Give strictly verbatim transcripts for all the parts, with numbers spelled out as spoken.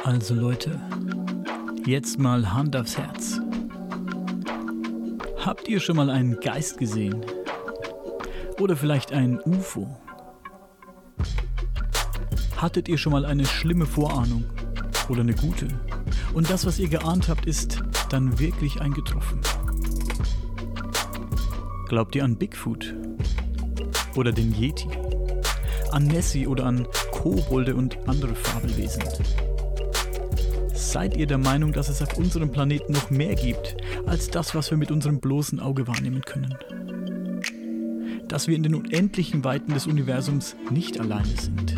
Also Leute, jetzt mal Hand aufs Herz. Habt ihr schon mal einen Geist gesehen? Oder vielleicht ein U F O? Hattet ihr schon mal eine schlimme Vorahnung? Oder eine gute? Und das, was ihr geahnt habt, ist dann wirklich eingetroffen? Glaubt ihr an Bigfoot? Oder den Yeti? An Nessie oder an Kobolde und andere Fabelwesen? Seid ihr der Meinung, dass es auf unserem Planeten noch mehr gibt, als das, was wir mit unserem bloßen Auge wahrnehmen können? Dass wir in den unendlichen Weiten des Universums nicht alleine sind?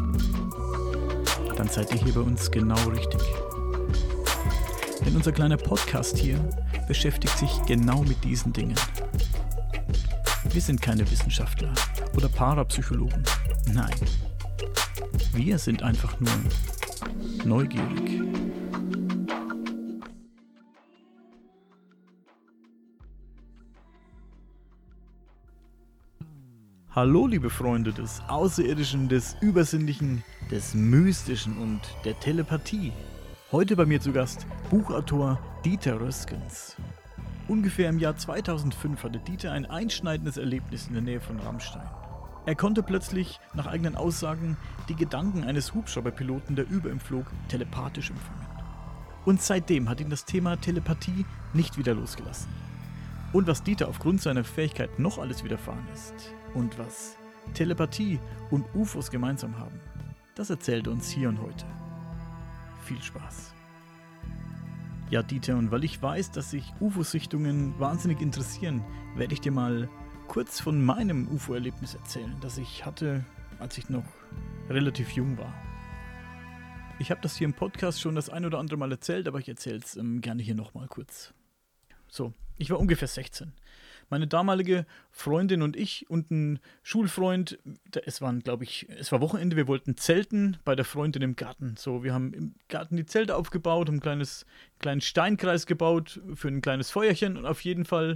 Dann seid ihr hier bei uns genau richtig. Denn unser kleiner Podcast hier beschäftigt sich genau mit diesen Dingen. Wir sind keine Wissenschaftler oder Parapsychologen. Nein, wir sind einfach nur neugierig. Hallo liebe Freunde des Außerirdischen, des Übersinnlichen, des Mystischen und der Telepathie. Heute bei mir zu Gast Buchautor Dieter Röskens. Ungefähr im Jahr zweitausendfünf hatte Dieter ein einschneidendes Erlebnis in der Nähe von Rammstein. Er konnte plötzlich, nach eigenen Aussagen, die Gedanken eines Hubschrauberpiloten, der über ihm flog, telepathisch empfangen. Und seitdem hat ihn das Thema Telepathie nicht wieder losgelassen. Und was Dieter aufgrund seiner Fähigkeit noch alles widerfahren ist und was Telepathie und U F Os gemeinsam haben, das erzählt er uns hier und heute. Viel Spaß. Ja, Dieter, und weil ich weiß, dass sich U F O-Sichtungen wahnsinnig interessieren, werde ich dir mal kurz von meinem U F O-Erlebnis erzählen, das ich hatte, als ich noch relativ jung war. Ich habe das hier im Podcast schon das ein oder andere Mal erzählt, aber ich erzähle es ähm, gerne hier nochmal kurz. So, ich war ungefähr sechzehn. Meine damalige Freundin und ich und ein Schulfreund, es waren, glaube ich, es war Wochenende, wir wollten zelten bei der Freundin im Garten. So, wir haben im Garten die Zelte aufgebaut, einen kleines, kleinen Steinkreis gebaut für ein kleines Feuerchen und auf jeden Fall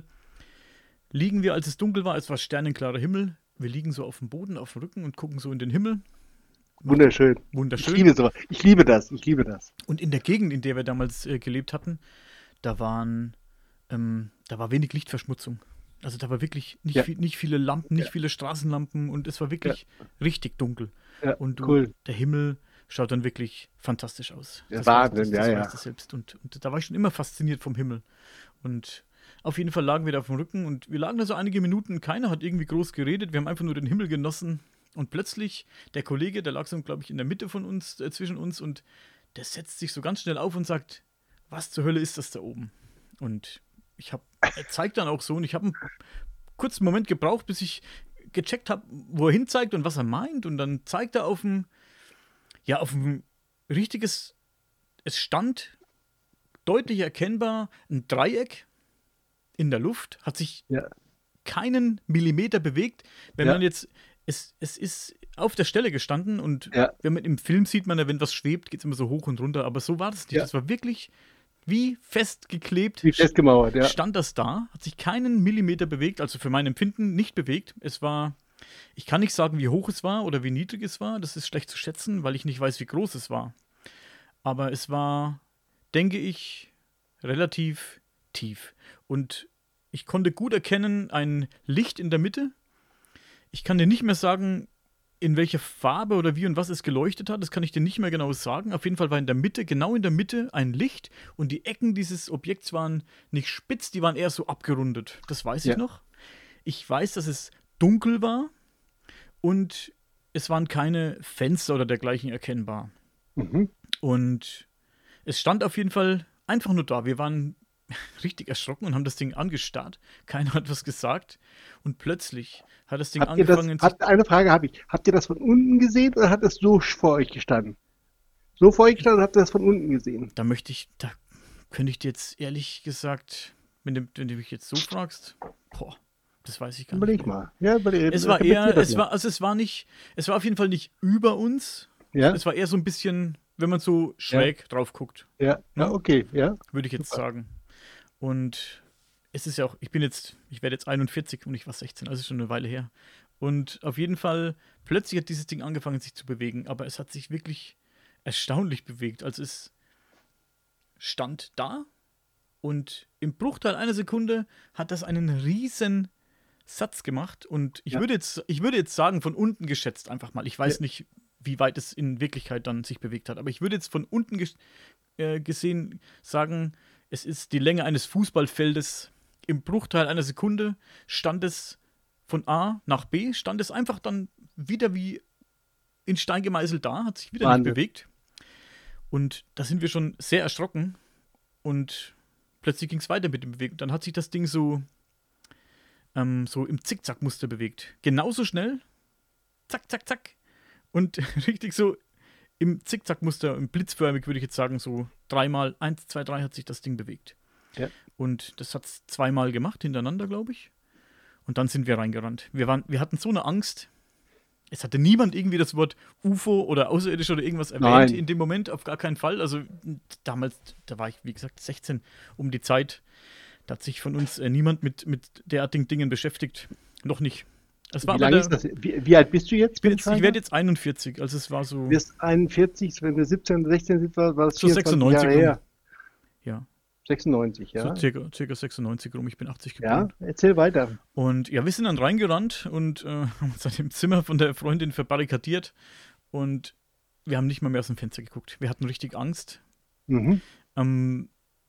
liegen wir, als es dunkel war, es war sternenklarer Himmel, wir liegen so auf dem Boden, auf dem Rücken und gucken so in den Himmel. Wunderschön. Wunderschön. Ich liebe so. Ich liebe das, ich liebe das. Und in der Gegend, in der wir damals äh, gelebt hatten, da waren, ähm, da war wenig Lichtverschmutzung. Also da war wirklich nicht, Ja. viel, nicht viele Lampen, nicht Ja. viele Straßenlampen und es war wirklich richtig dunkel. Ja, Und du, cool. der Himmel schaut dann wirklich fantastisch aus. Ja, Das Wahnsinn, weißt, das, das ja, ja. weißt du selbst. Und, und da war ich schon immer fasziniert vom Himmel. Und auf jeden Fall lagen wir da auf dem Rücken und wir lagen da so einige Minuten. Keiner hat irgendwie groß geredet. Wir haben einfach nur den Himmel genossen. Und plötzlich, der Kollege, der lag so, glaube ich, in der Mitte von uns, äh, zwischen uns und der setzt sich so ganz schnell auf und sagt, was zur Hölle ist das da oben? Und ich habe, er zeigt dann auch so und ich habe einen kurzen Moment gebraucht, bis ich gecheckt habe, wo er hinzeigt und was er meint. Und dann zeigt er auf ein, ja, auf ein richtiges, es stand deutlich erkennbar ein Dreieck in der Luft, hat sich Ja. keinen Millimeter bewegt. Wenn Ja. man jetzt, es, es ist auf der Stelle gestanden und Ja. wenn man im Film sieht man ja, wenn was schwebt, geht es immer so hoch und runter, aber so war das nicht. Ja. Das war wirklich wie festgeklebt. Wie festgemauert, ja. Stand das da, hat sich keinen Millimeter bewegt, also für mein Empfinden nicht bewegt. Es war, ich kann nicht sagen, wie hoch es war oder wie niedrig es war, das ist schlecht zu schätzen, weil ich nicht weiß, wie groß es war. Aber es war, denke ich, relativ tief. Und ich konnte gut erkennen, ein Licht in der Mitte. Ich kann dir nicht mehr sagen, in welcher Farbe oder wie und was es geleuchtet hat, das kann ich dir nicht mehr genau sagen. Auf jeden Fall war in der Mitte, genau in der Mitte, ein Licht und die Ecken dieses Objekts waren nicht spitz, die waren eher so abgerundet. Das weiß Ja. ich noch. Ich weiß, dass es dunkel war und es waren keine Fenster oder dergleichen erkennbar. Mhm. Und es stand auf jeden Fall einfach nur da. Wir waren richtig erschrocken und haben das Ding angestarrt. Keiner hat was gesagt. Und plötzlich hat das Ding Habt ihr das, angefangen habt, eine Frage habe ich. Habt ihr das von unten gesehen oder hat das so vor euch gestanden? So vor euch gestanden oder habt ihr das von unten gesehen? Da möchte ich, da könnte ich dir jetzt ehrlich gesagt, wenn du, wenn du mich jetzt so fragst, boah, das weiß ich gar Überleg nicht mehr. mal. Ja, überleg, Es war reflektier eher, das es mal. war, also es war nicht, es war auf jeden Fall nicht über uns. Ja, Es war eher so ein bisschen, wenn man so schräg drauf guckt, ja, ja, okay, ja. würde ich jetzt Super. sagen. Und es ist ja auch, ich bin jetzt, ich werde jetzt einundvierzig und ich war sechzehn, also schon eine Weile her. Und auf jeden Fall, plötzlich hat dieses Ding angefangen, sich zu bewegen, aber es hat sich wirklich, erstaunlich bewegt. Also es stand da und im Bruchteil einer Sekunde hat das einen riesen Satz gemacht. Und ich, Ja. würde jetzt, ich würde jetzt sagen, von unten geschätzt einfach mal. Ich weiß Ja. nicht, wie weit es in Wirklichkeit dann sich bewegt hat. Aber ich würde jetzt von unten ges äh, gesehen sagen, es ist die Länge eines Fußballfeldes. Im Bruchteil einer Sekunde stand es von A nach B, stand es einfach dann wieder wie in Stein gemeißelt da, hat sich wieder Wahnsinn. nicht bewegt. Und da sind wir schon sehr erschrocken. Und plötzlich ging es weiter mit dem Bewegen. Dann hat sich das Ding so, ähm, so im Zickzack-Muster bewegt. Genauso schnell. Zack, zack, zack. Und richtig so im Zickzack-Muster, im blitzförmig würde ich jetzt sagen, so dreimal, eins, zwei, drei hat sich das Ding bewegt. Ja. Und das hat es zweimal gemacht, hintereinander, glaube ich. Und dann sind wir reingerannt. Wir, waren, wir hatten so eine Angst. Es hatte niemand irgendwie das Wort U F O oder Außerirdisch oder irgendwas erwähnt Nein. in dem Moment, auf gar keinen Fall. Also damals, da war ich, wie gesagt, sechzehn um die Zeit. Da hat sich von uns äh, niemand mit, mit derartigen Dingen beschäftigt. Noch nicht. Es war Wie aber lange der, ist das? Wie, wie alt bist du jetzt? ich bin jetzt, ich werde jetzt einundvierzig, also es war so, Du bist einundvierzig, wenn du siebzehn, sechzehn sind, war war das So vierundzwanzig sechsundneunzig Jahre her. ja, sechsundneunzig, ja. so circa, circa sechsundneunzig rum, ich bin achtzig Ja, geboren. erzähl weiter. Und ja, wir sind dann reingerannt und äh, haben uns dann im Zimmer von der Freundin verbarrikadiert und wir haben nicht mal mehr aus dem Fenster geguckt. Wir hatten richtig Angst, Mhm. ähm,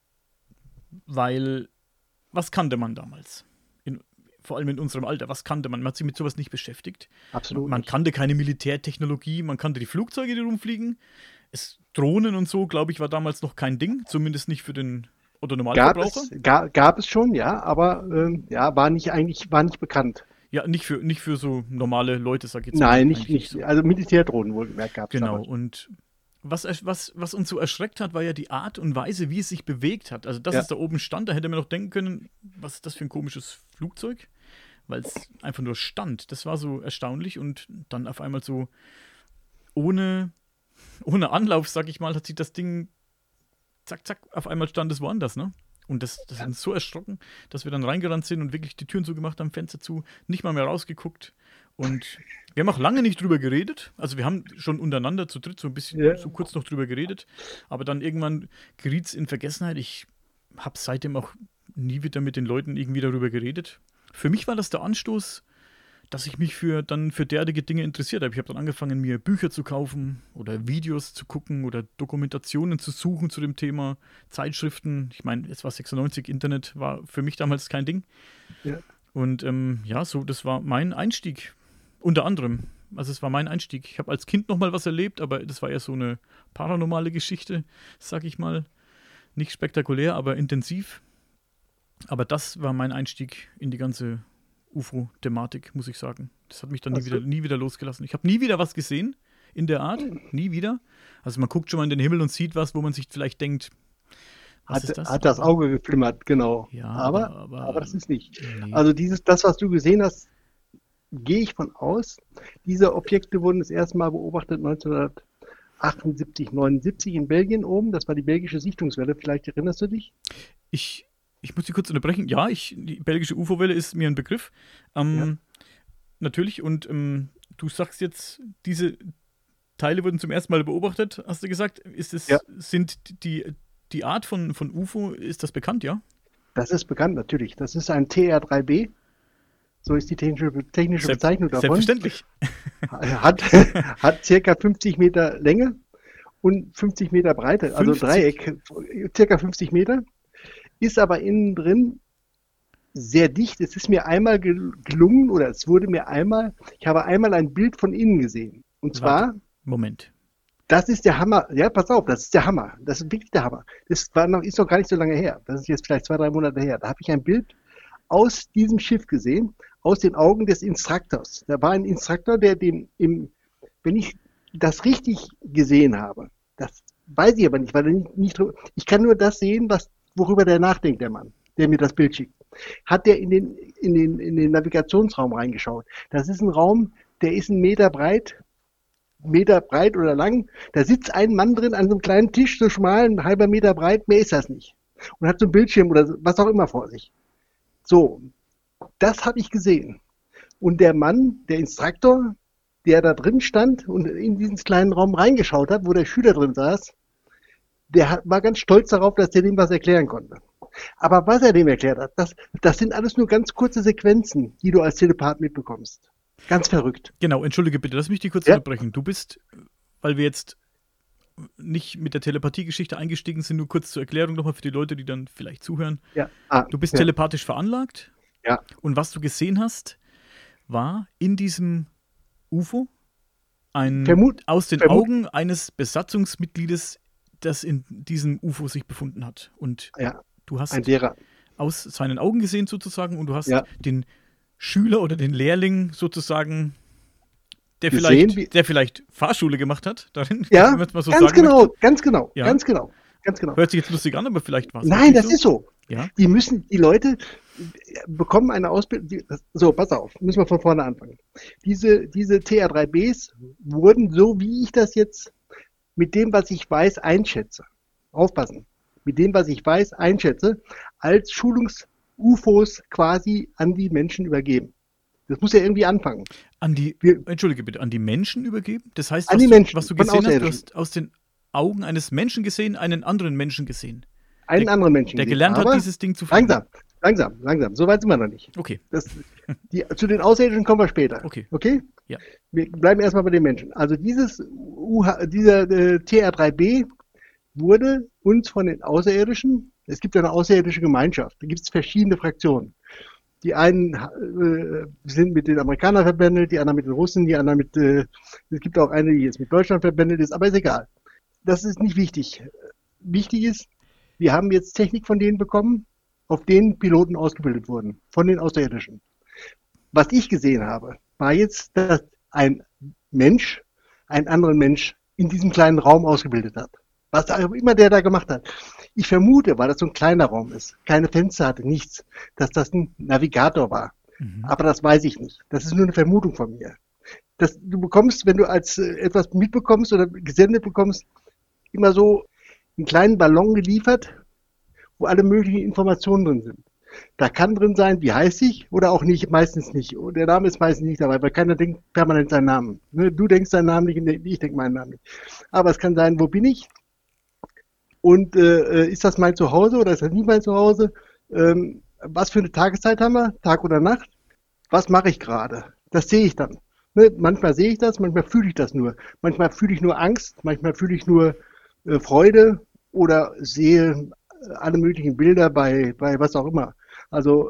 weil, was kannte man damals? In, vor allem in unserem Alter, was kannte man? Man hat sich mit sowas nicht beschäftigt. Absolut. Man nicht. kannte keine Militärtechnologie, man kannte die Flugzeuge, die rumfliegen. Es, Drohnen und so, glaube ich, war damals noch kein Ding, zumindest nicht für den Otto Gab Normalverbraucher. es, ga, gab es schon, ja, aber ähm, ja, war nicht eigentlich, war nicht bekannt. Ja, nicht für, nicht für so normale Leute, sag ich jetzt mal. Nein, nicht, Eigentlich nicht. Also Militärdrohnen wohlgemerkt gab es. Genau, und was, ersch- was, was uns so erschreckt hat, war ja die Art und Weise, wie es sich bewegt hat. Also, dass Ja. es da oben stand, da hätte man noch denken können, was ist das für ein komisches Flugzeug? Weil es einfach nur stand. Das war so erstaunlich und dann auf einmal so ohne, ohne Anlauf, sag ich mal, hat sich das Ding zack, zack, auf einmal stand es woanders, ne? Und das, das hat uns so erschrocken, dass wir dann reingerannt sind und wirklich die Türen zugemacht haben, Fenster zu, nicht mal mehr rausgeguckt. Und wir haben auch lange nicht drüber geredet. Also wir haben schon untereinander zu dritt so ein bisschen, Ja. so kurz noch drüber geredet. Aber dann irgendwann geriet es in Vergessenheit. Ich habe seitdem auch nie wieder mit den Leuten irgendwie darüber geredet. Für mich war das der Anstoß, dass ich mich für dann für derartige Dinge interessiert habe. Ich habe dann angefangen, mir Bücher zu kaufen oder Videos zu gucken oder Dokumentationen zu suchen zu dem Thema, Zeitschriften. Ich meine, es war sechsundneunzig, Internet war für mich damals kein Ding. Ja. Und ähm, ja, so, das war mein Einstieg. Unter anderem. Also es war mein Einstieg. Ich habe als Kind noch mal was erlebt, aber das war eher so eine paranormale Geschichte, sag ich mal. Nicht spektakulär, aber intensiv. Aber das war mein Einstieg in die ganze U F O-Thematik, muss ich sagen. Das hat mich dann nie, Ach so. wieder, nie wieder losgelassen. Ich habe nie wieder was gesehen in der Art. Nie wieder. Also man guckt schon mal in den Himmel und sieht was, wo man sich vielleicht denkt, was Hat, ist das? hat das Auge geflimmert, genau. Ja, aber, aber- aber, aber- das ist nicht. Nee. Also dieses, das, was du gesehen hast, gehe ich von aus. Diese Objekte wurden das erste Mal beobachtet neunzehnhundertachtundsiebzig, neunundsiebzig in Belgien oben. Das war die belgische Sichtungswelle. Vielleicht erinnerst du dich? Ich, ich muss Sie kurz unterbrechen. Ja, ich, die belgische U F O-Welle ist mir ein Begriff. Ähm, Natürlich. Und ähm, du sagst jetzt, diese Teile wurden zum ersten Mal beobachtet, hast du gesagt. Ist es, Ja. sind die, die Art von, von U F O, ist das bekannt, ja? Das ist bekannt natürlich. Das ist ein T R drei B. So ist die technische, technische Selbst- Bezeichnung davon. Selbstverständlich. Hat, hat circa fünfzig Meter Länge und fünfzig Meter Breite, also fünfzig? Dreieck, circa fünfzig Meter, ist aber innen drin sehr dicht. Es ist mir einmal gel- gelungen, oder es wurde mir einmal, ich habe einmal ein Bild von innen gesehen. Und zwar, Warte. Moment. das ist der Hammer. Ja, pass auf, das ist der Hammer. Das ist wirklich der Hammer. Das war noch, ist noch gar nicht so lange her. Das ist jetzt vielleicht zwei, drei Monate her. Da habe ich ein Bild aus diesem Schiff gesehen, aus den Augen des Instruktors. Da war ein Instruktor, der den im, wenn ich das richtig gesehen habe, das weiß ich aber nicht, weil er nicht, nicht drü- ich kann nur das sehen, was, worüber der nachdenkt, der Mann, der mir das Bild schickt. Hat der in den, in den, in den Navigationsraum reingeschaut. Das ist ein Raum, der ist einen Meter breit, Meter breit oder lang. Da sitzt ein Mann drin an so einem kleinen Tisch, so schmal, ein halber Meter breit, mehr ist das nicht. Und hat so einen Bildschirm oder so, was auch immer vor sich. So, das habe ich gesehen. Und der Mann, der Instruktor, der da drin stand und in diesen kleinen Raum reingeschaut hat, wo der Schüler drin saß, der hat, war ganz stolz darauf, dass er dem was erklären konnte. Aber was er dem erklärt hat, das, das sind alles nur ganz kurze Sequenzen, die du als Telepath mitbekommst. Ganz verrückt. Genau, entschuldige bitte, lass mich dich kurz Ja. unterbrechen. Du bist, weil wir jetzt nicht mit der Telepathie-Geschichte eingestiegen sind, nur kurz zur Erklärung nochmal für die Leute, die dann vielleicht zuhören. Ja. Ah, Du bist ja. telepathisch veranlagt. Ja. Und was du gesehen hast, war in diesem U F O ein Vermut- aus den vermut- Augen eines Besatzungsmitgliedes, das in diesem U F O sich befunden hat. Und Ja, du hast ein Lehrer. aus seinen Augen gesehen sozusagen und du hast Ja. den Schüler oder den Lehrling sozusagen, der Gesehen, vielleicht, wie- der vielleicht Fahrschule gemacht hat, darin, Ja, wenn man es mal so ganz sagen genau, möchte. ganz genau, Ja. ganz genau, ganz genau. Hört sich jetzt lustig an, aber vielleicht war es Nein, das so. ist so. Ja. Die müssen, die Leute bekommen eine Ausbildung. Die, so, pass auf, müssen wir von vorne anfangen. Diese, diese T R drei Bs wurden, so wie ich das jetzt mit dem, was ich weiß, einschätze. Aufpassen. Mit dem, was ich weiß, einschätze, als Schulungs-U F Os quasi an die Menschen übergeben. Das muss ja irgendwie anfangen. An die, Wir- entschuldige bitte, an die Menschen übergeben? Das heißt, An was, die du, Menschen, was du von gesehen hast, du Außerirdischen. hast aus den Augen eines Menschen gesehen, einen anderen Menschen gesehen, Einen Der- anderen Menschen. der gesehen. gelernt Aber hat, dieses Ding zu fliegen. Langsam, langsam, langsam. So weit sind wir noch nicht. Okay, Das, die, zu den Außerirdischen kommen wir später. Okay. Okay? Ja. Wir bleiben erstmal bei den Menschen. Also dieses U H, dieser äh, T R drei B wurde uns von den Außerirdischen, es gibt ja eine außerirdische Gemeinschaft, da gibt es verschiedene Fraktionen. Die einen äh, sind mit den Amerikanern verbändelt, die anderen mit den Russen, die anderen mit, äh, es gibt auch eine, die jetzt mit Deutschland verbändelt ist, aber ist egal. Das ist nicht wichtig. Wichtig ist, wir haben jetzt Technik von denen bekommen, auf denen Piloten ausgebildet wurden, von den Außerirdischen. Was ich gesehen habe, war jetzt, dass ein Mensch einen anderen Mensch in diesem kleinen Raum ausgebildet hat. Was auch immer der da gemacht hat. Ich vermute, weil das so ein kleiner Raum ist, keine Fenster hatte, nichts, dass das ein Navigator war. Mhm. Aber das weiß ich nicht. Das ist nur eine Vermutung von mir. Das, du bekommst, wenn du als äh, etwas mitbekommst oder gesendet bekommst, immer so einen kleinen Ballon geliefert, wo alle möglichen Informationen drin sind. Da kann drin sein, wie heiß ich oder auch nicht, meistens nicht. Und der Name ist meistens nicht dabei, weil keiner denkt permanent seinen Namen. Ne, Du denkst deinen Namen nicht, und ich denke meinen Namen nicht. Aber es kann sein, wo bin ich? Und äh, ist das mein Zuhause oder ist das nicht mein Zuhause? Ähm, was für eine Tageszeit haben wir? Tag oder Nacht? Was mache ich gerade? Das sehe ich dann. Ne? Manchmal sehe ich das, manchmal fühle ich das nur. Manchmal fühle ich nur Angst, manchmal fühle ich nur äh, Freude oder sehe alle möglichen Bilder bei, bei was auch immer. Also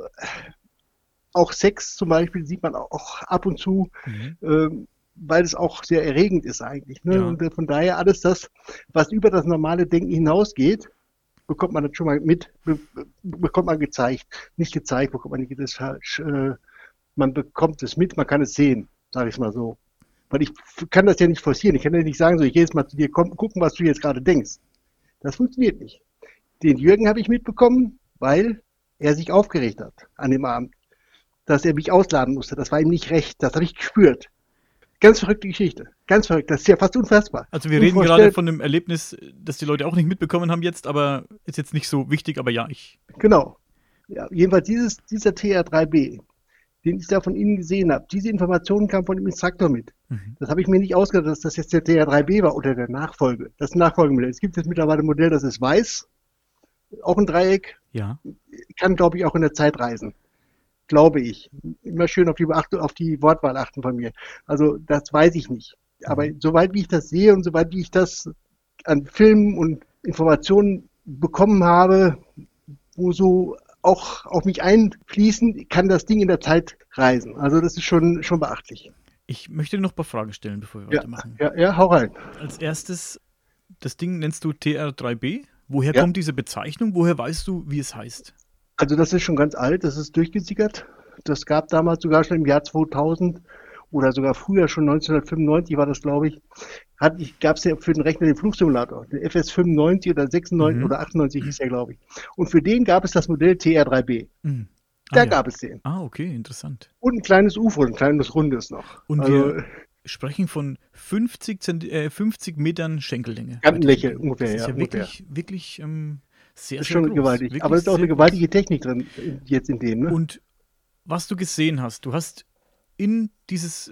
auch Sex zum Beispiel sieht man auch ab und zu, Mhm. ähm, weil es auch sehr erregend ist eigentlich. Ne? Ja. Und äh, von daher alles das, was über das normale Denken hinausgeht, bekommt man das schon mal mit, be bekommt man gezeigt. Nicht gezeigt, bekommt man nicht, das, äh, man bekommt es mit, man kann es sehen, sage ich mal so. Weil ich kann das ja nicht forcieren. Ich kann ja nicht sagen, so ich gehe jetzt mal zu dir, komm, gucken, was du jetzt gerade denkst. Das funktioniert nicht. Den Jürgen habe ich mitbekommen, weil er sich aufgeregt hat an dem Abend, dass er mich ausladen musste. Das war ihm nicht recht. Das habe ich gespürt. Ganz verrückte Geschichte. Ganz verrückt. Das ist ja fast unfassbar. Also wir reden Unvorstell- gerade von einem Erlebnis, das die Leute auch nicht mitbekommen haben jetzt, aber ist jetzt nicht so wichtig, aber ja, ich. Genau. Ja, jedenfalls dieses, dieser T R drei B, den ich da von Ihnen gesehen habe, diese Informationen kamen von dem Instruktor mit. Mhm. Das habe ich mir nicht ausgedacht, dass das jetzt der T R drei B war oder der Nachfolge. Das ist ein Nachfolgemodell. Es gibt jetzt mittlerweile ein Modell, das ist weiß, auch ein Dreieck, Ja. kann, glaube ich, auch in der Zeit reisen. Glaube ich. Immer schön auf die, Beachtung, auf die Wortwahl achten von mir. Also das weiß ich nicht. Aber soweit wie ich das sehe und soweit wie ich das an Filmen und Informationen bekommen habe, wo so auch auf mich einfließen, kann das Ding in der Zeit reisen. Also das ist schon, schon beachtlich. Ich möchte dir noch ein paar Fragen stellen, bevor wir Ja, weitermachen. ja, ja, hau rein. Als erstes, das Ding nennst du T R drei B. Woher Ja. kommt diese Bezeichnung? Woher weißt du, wie es heißt? Also das ist schon ganz alt, das ist durchgesickert. Das gab damals sogar schon im Jahr zweitausend oder sogar früher, schon neunzehnhundertfünfundneunzig war das, glaube ich, gab es ja für den Rechner den Flugsimulator, den F S fünfundneunzig oder sechsundneunzig Mhm. oder achtundneunzig hieß er, glaube ich. Und für den gab es das Modell T R drei B. Mhm. Da Ah, ja. gab es den. Ah, okay, interessant. Und ein kleines U F O, ein kleines rundes noch. Und also wir sprechen von fünfzig, Zent äh, fünfzig Metern Schenkellänge. Kantenläche ungefähr, Das ist ja, ja ungefähr. wirklich, wirklich ähm, sehr, ist sehr schon groß. gewaltig. Wirklich Aber es ist auch sehr eine groß. gewaltige Technik drin, äh, jetzt in dem. Ne? Und was du gesehen hast, du hast in dieses äh,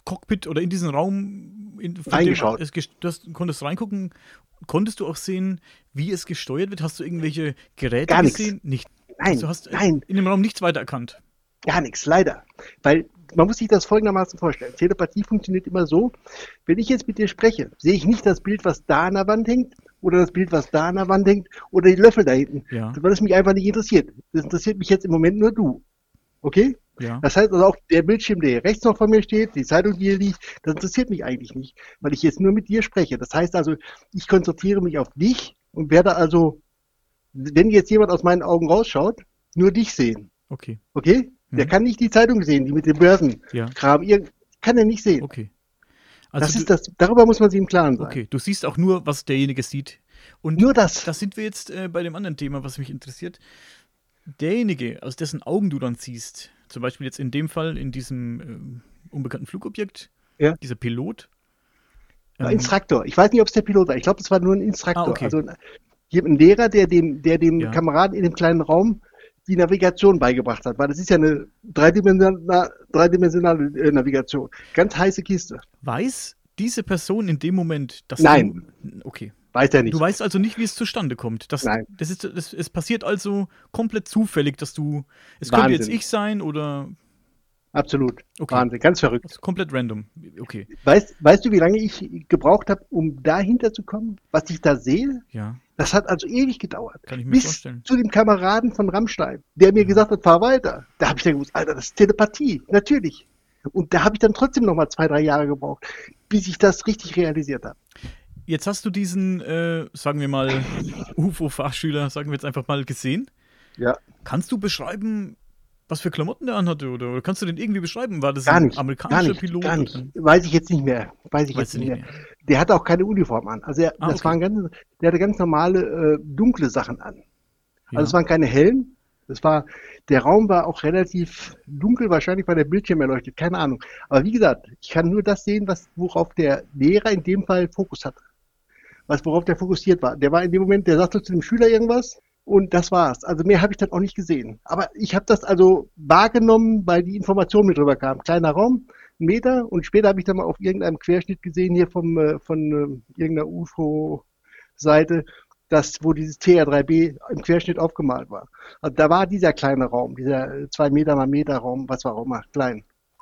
Cockpit oder in diesen Raum in, von Reingeschaut. dem es, ges- du hast, konntest reingucken. Konntest du auch sehen, wie es gesteuert wird? Hast du irgendwelche Geräte Gar nichts. gesehen? Nicht. Nein, Also du hast äh, nein. in dem Raum nichts weiter erkannt. Gar nichts, leider. Weil man muss sich das folgendermaßen vorstellen. Telepathie funktioniert immer so, wenn ich jetzt mit dir spreche, sehe ich nicht das Bild, was da an der Wand hängt oder das Bild, was da an der Wand hängt oder die Löffel da hinten, Ja. weil es mich einfach nicht interessiert. Das interessiert mich jetzt im Moment nur du. Okay? Ja. Das heißt also auch der Bildschirm, der hier rechts noch vor mir steht, die Zeitung, die hier liegt, das interessiert mich eigentlich nicht, weil ich jetzt nur mit dir spreche. Das heißt also, ich konzentriere mich auf dich und werde also, wenn jetzt jemand aus meinen Augen rausschaut, nur dich sehen. Okay. Okay? Der Mhm. kann nicht die Zeitung sehen, die mit dem Börsenkram. Ja. Irgend- Kann er nicht sehen. Okay. das Also ist du, das, darüber muss man sich im Klaren sein. okay, du siehst auch nur, was derjenige sieht. Und Nur das. da sind wir jetzt äh, bei dem anderen Thema, was mich interessiert. Derjenige, aus dessen Augen du dann siehst, zum Beispiel jetzt in dem Fall, in diesem ähm, unbekannten Flugobjekt, Ja. dieser Pilot. Ein ähm, Instruktor. Ich weiß nicht, ob es der Pilot war. Ich glaube, es war nur ein Instruktor. Ah, okay. Also ein, hier ein Lehrer, der dem, der dem Ja. Kameraden in dem kleinen Raum die Navigation beigebracht hat. Weil das ist ja eine dreidimensionale, dreidimensionale äh, Navigation. Ganz heiße Kiste. Weiß diese Person in dem Moment, dass Nein. du. Okay. Weiß er nicht. Du weißt also nicht, wie es zustande kommt. Das, Nein. Das ist, das, es passiert also komplett zufällig, dass du. Es könnte jetzt Wahnsinn. ich sein oder. Absolut. Okay. Wahnsinn. Ganz verrückt. Das ist komplett random. Okay. Weißt, weißt du, wie lange ich gebraucht habe, um dahinter zu kommen, was ich da sehe? Ja, Das hat also ewig gedauert. kann ich mir Bis vorstellen. zu dem Kameraden von Rammstein, der mir Ja. gesagt hat, fahr weiter. Da habe ich dann gewusst, Alter, das ist Telepathie, natürlich. Und da habe ich dann trotzdem noch mal zwei, drei Jahre gebraucht, bis ich das richtig realisiert habe. Jetzt hast du diesen, äh, sagen wir mal, U F O-Fachschüler, sagen wir jetzt einfach mal, gesehen. Ja. Kannst du beschreiben, was für Klamotten der anhatte? Oder, oder kannst du den irgendwie beschreiben? War das Gar ein nicht, gar amerikanischer nicht, Pilot? gar nicht. Oder? Weiß ich jetzt nicht mehr. Weiß ich Weißt jetzt du nicht nicht mehr. mehr. Der hatte auch keine Uniform an. Also er, Ah, das okay. waren ganz, der hatte ganz normale äh, dunkle Sachen an. Ja. Also es waren keine hellen. Das war, der Raum war auch relativ dunkel, wahrscheinlich war der Bildschirm erleuchtet, keine Ahnung. Aber wie gesagt, ich kann nur das sehen, was, worauf der Lehrer in dem Fall Fokus hatte. Was, worauf der fokussiert war. Der war in dem Moment, der sagte zu dem Schüler irgendwas und das war's. Also mehr habe ich dann auch nicht gesehen. Aber ich habe das also wahrgenommen, weil die Information mit drüber kam. Kleiner Raum, ein Meter und später habe ich dann mal auf irgendeinem Querschnitt gesehen hier vom, äh, von äh, irgendeiner U F O-Seite, das, wo dieses T R drei B im Querschnitt aufgemalt war. Also da war dieser kleine Raum, dieser zwei Meter mal Meter Raum, was war auch immer, klein.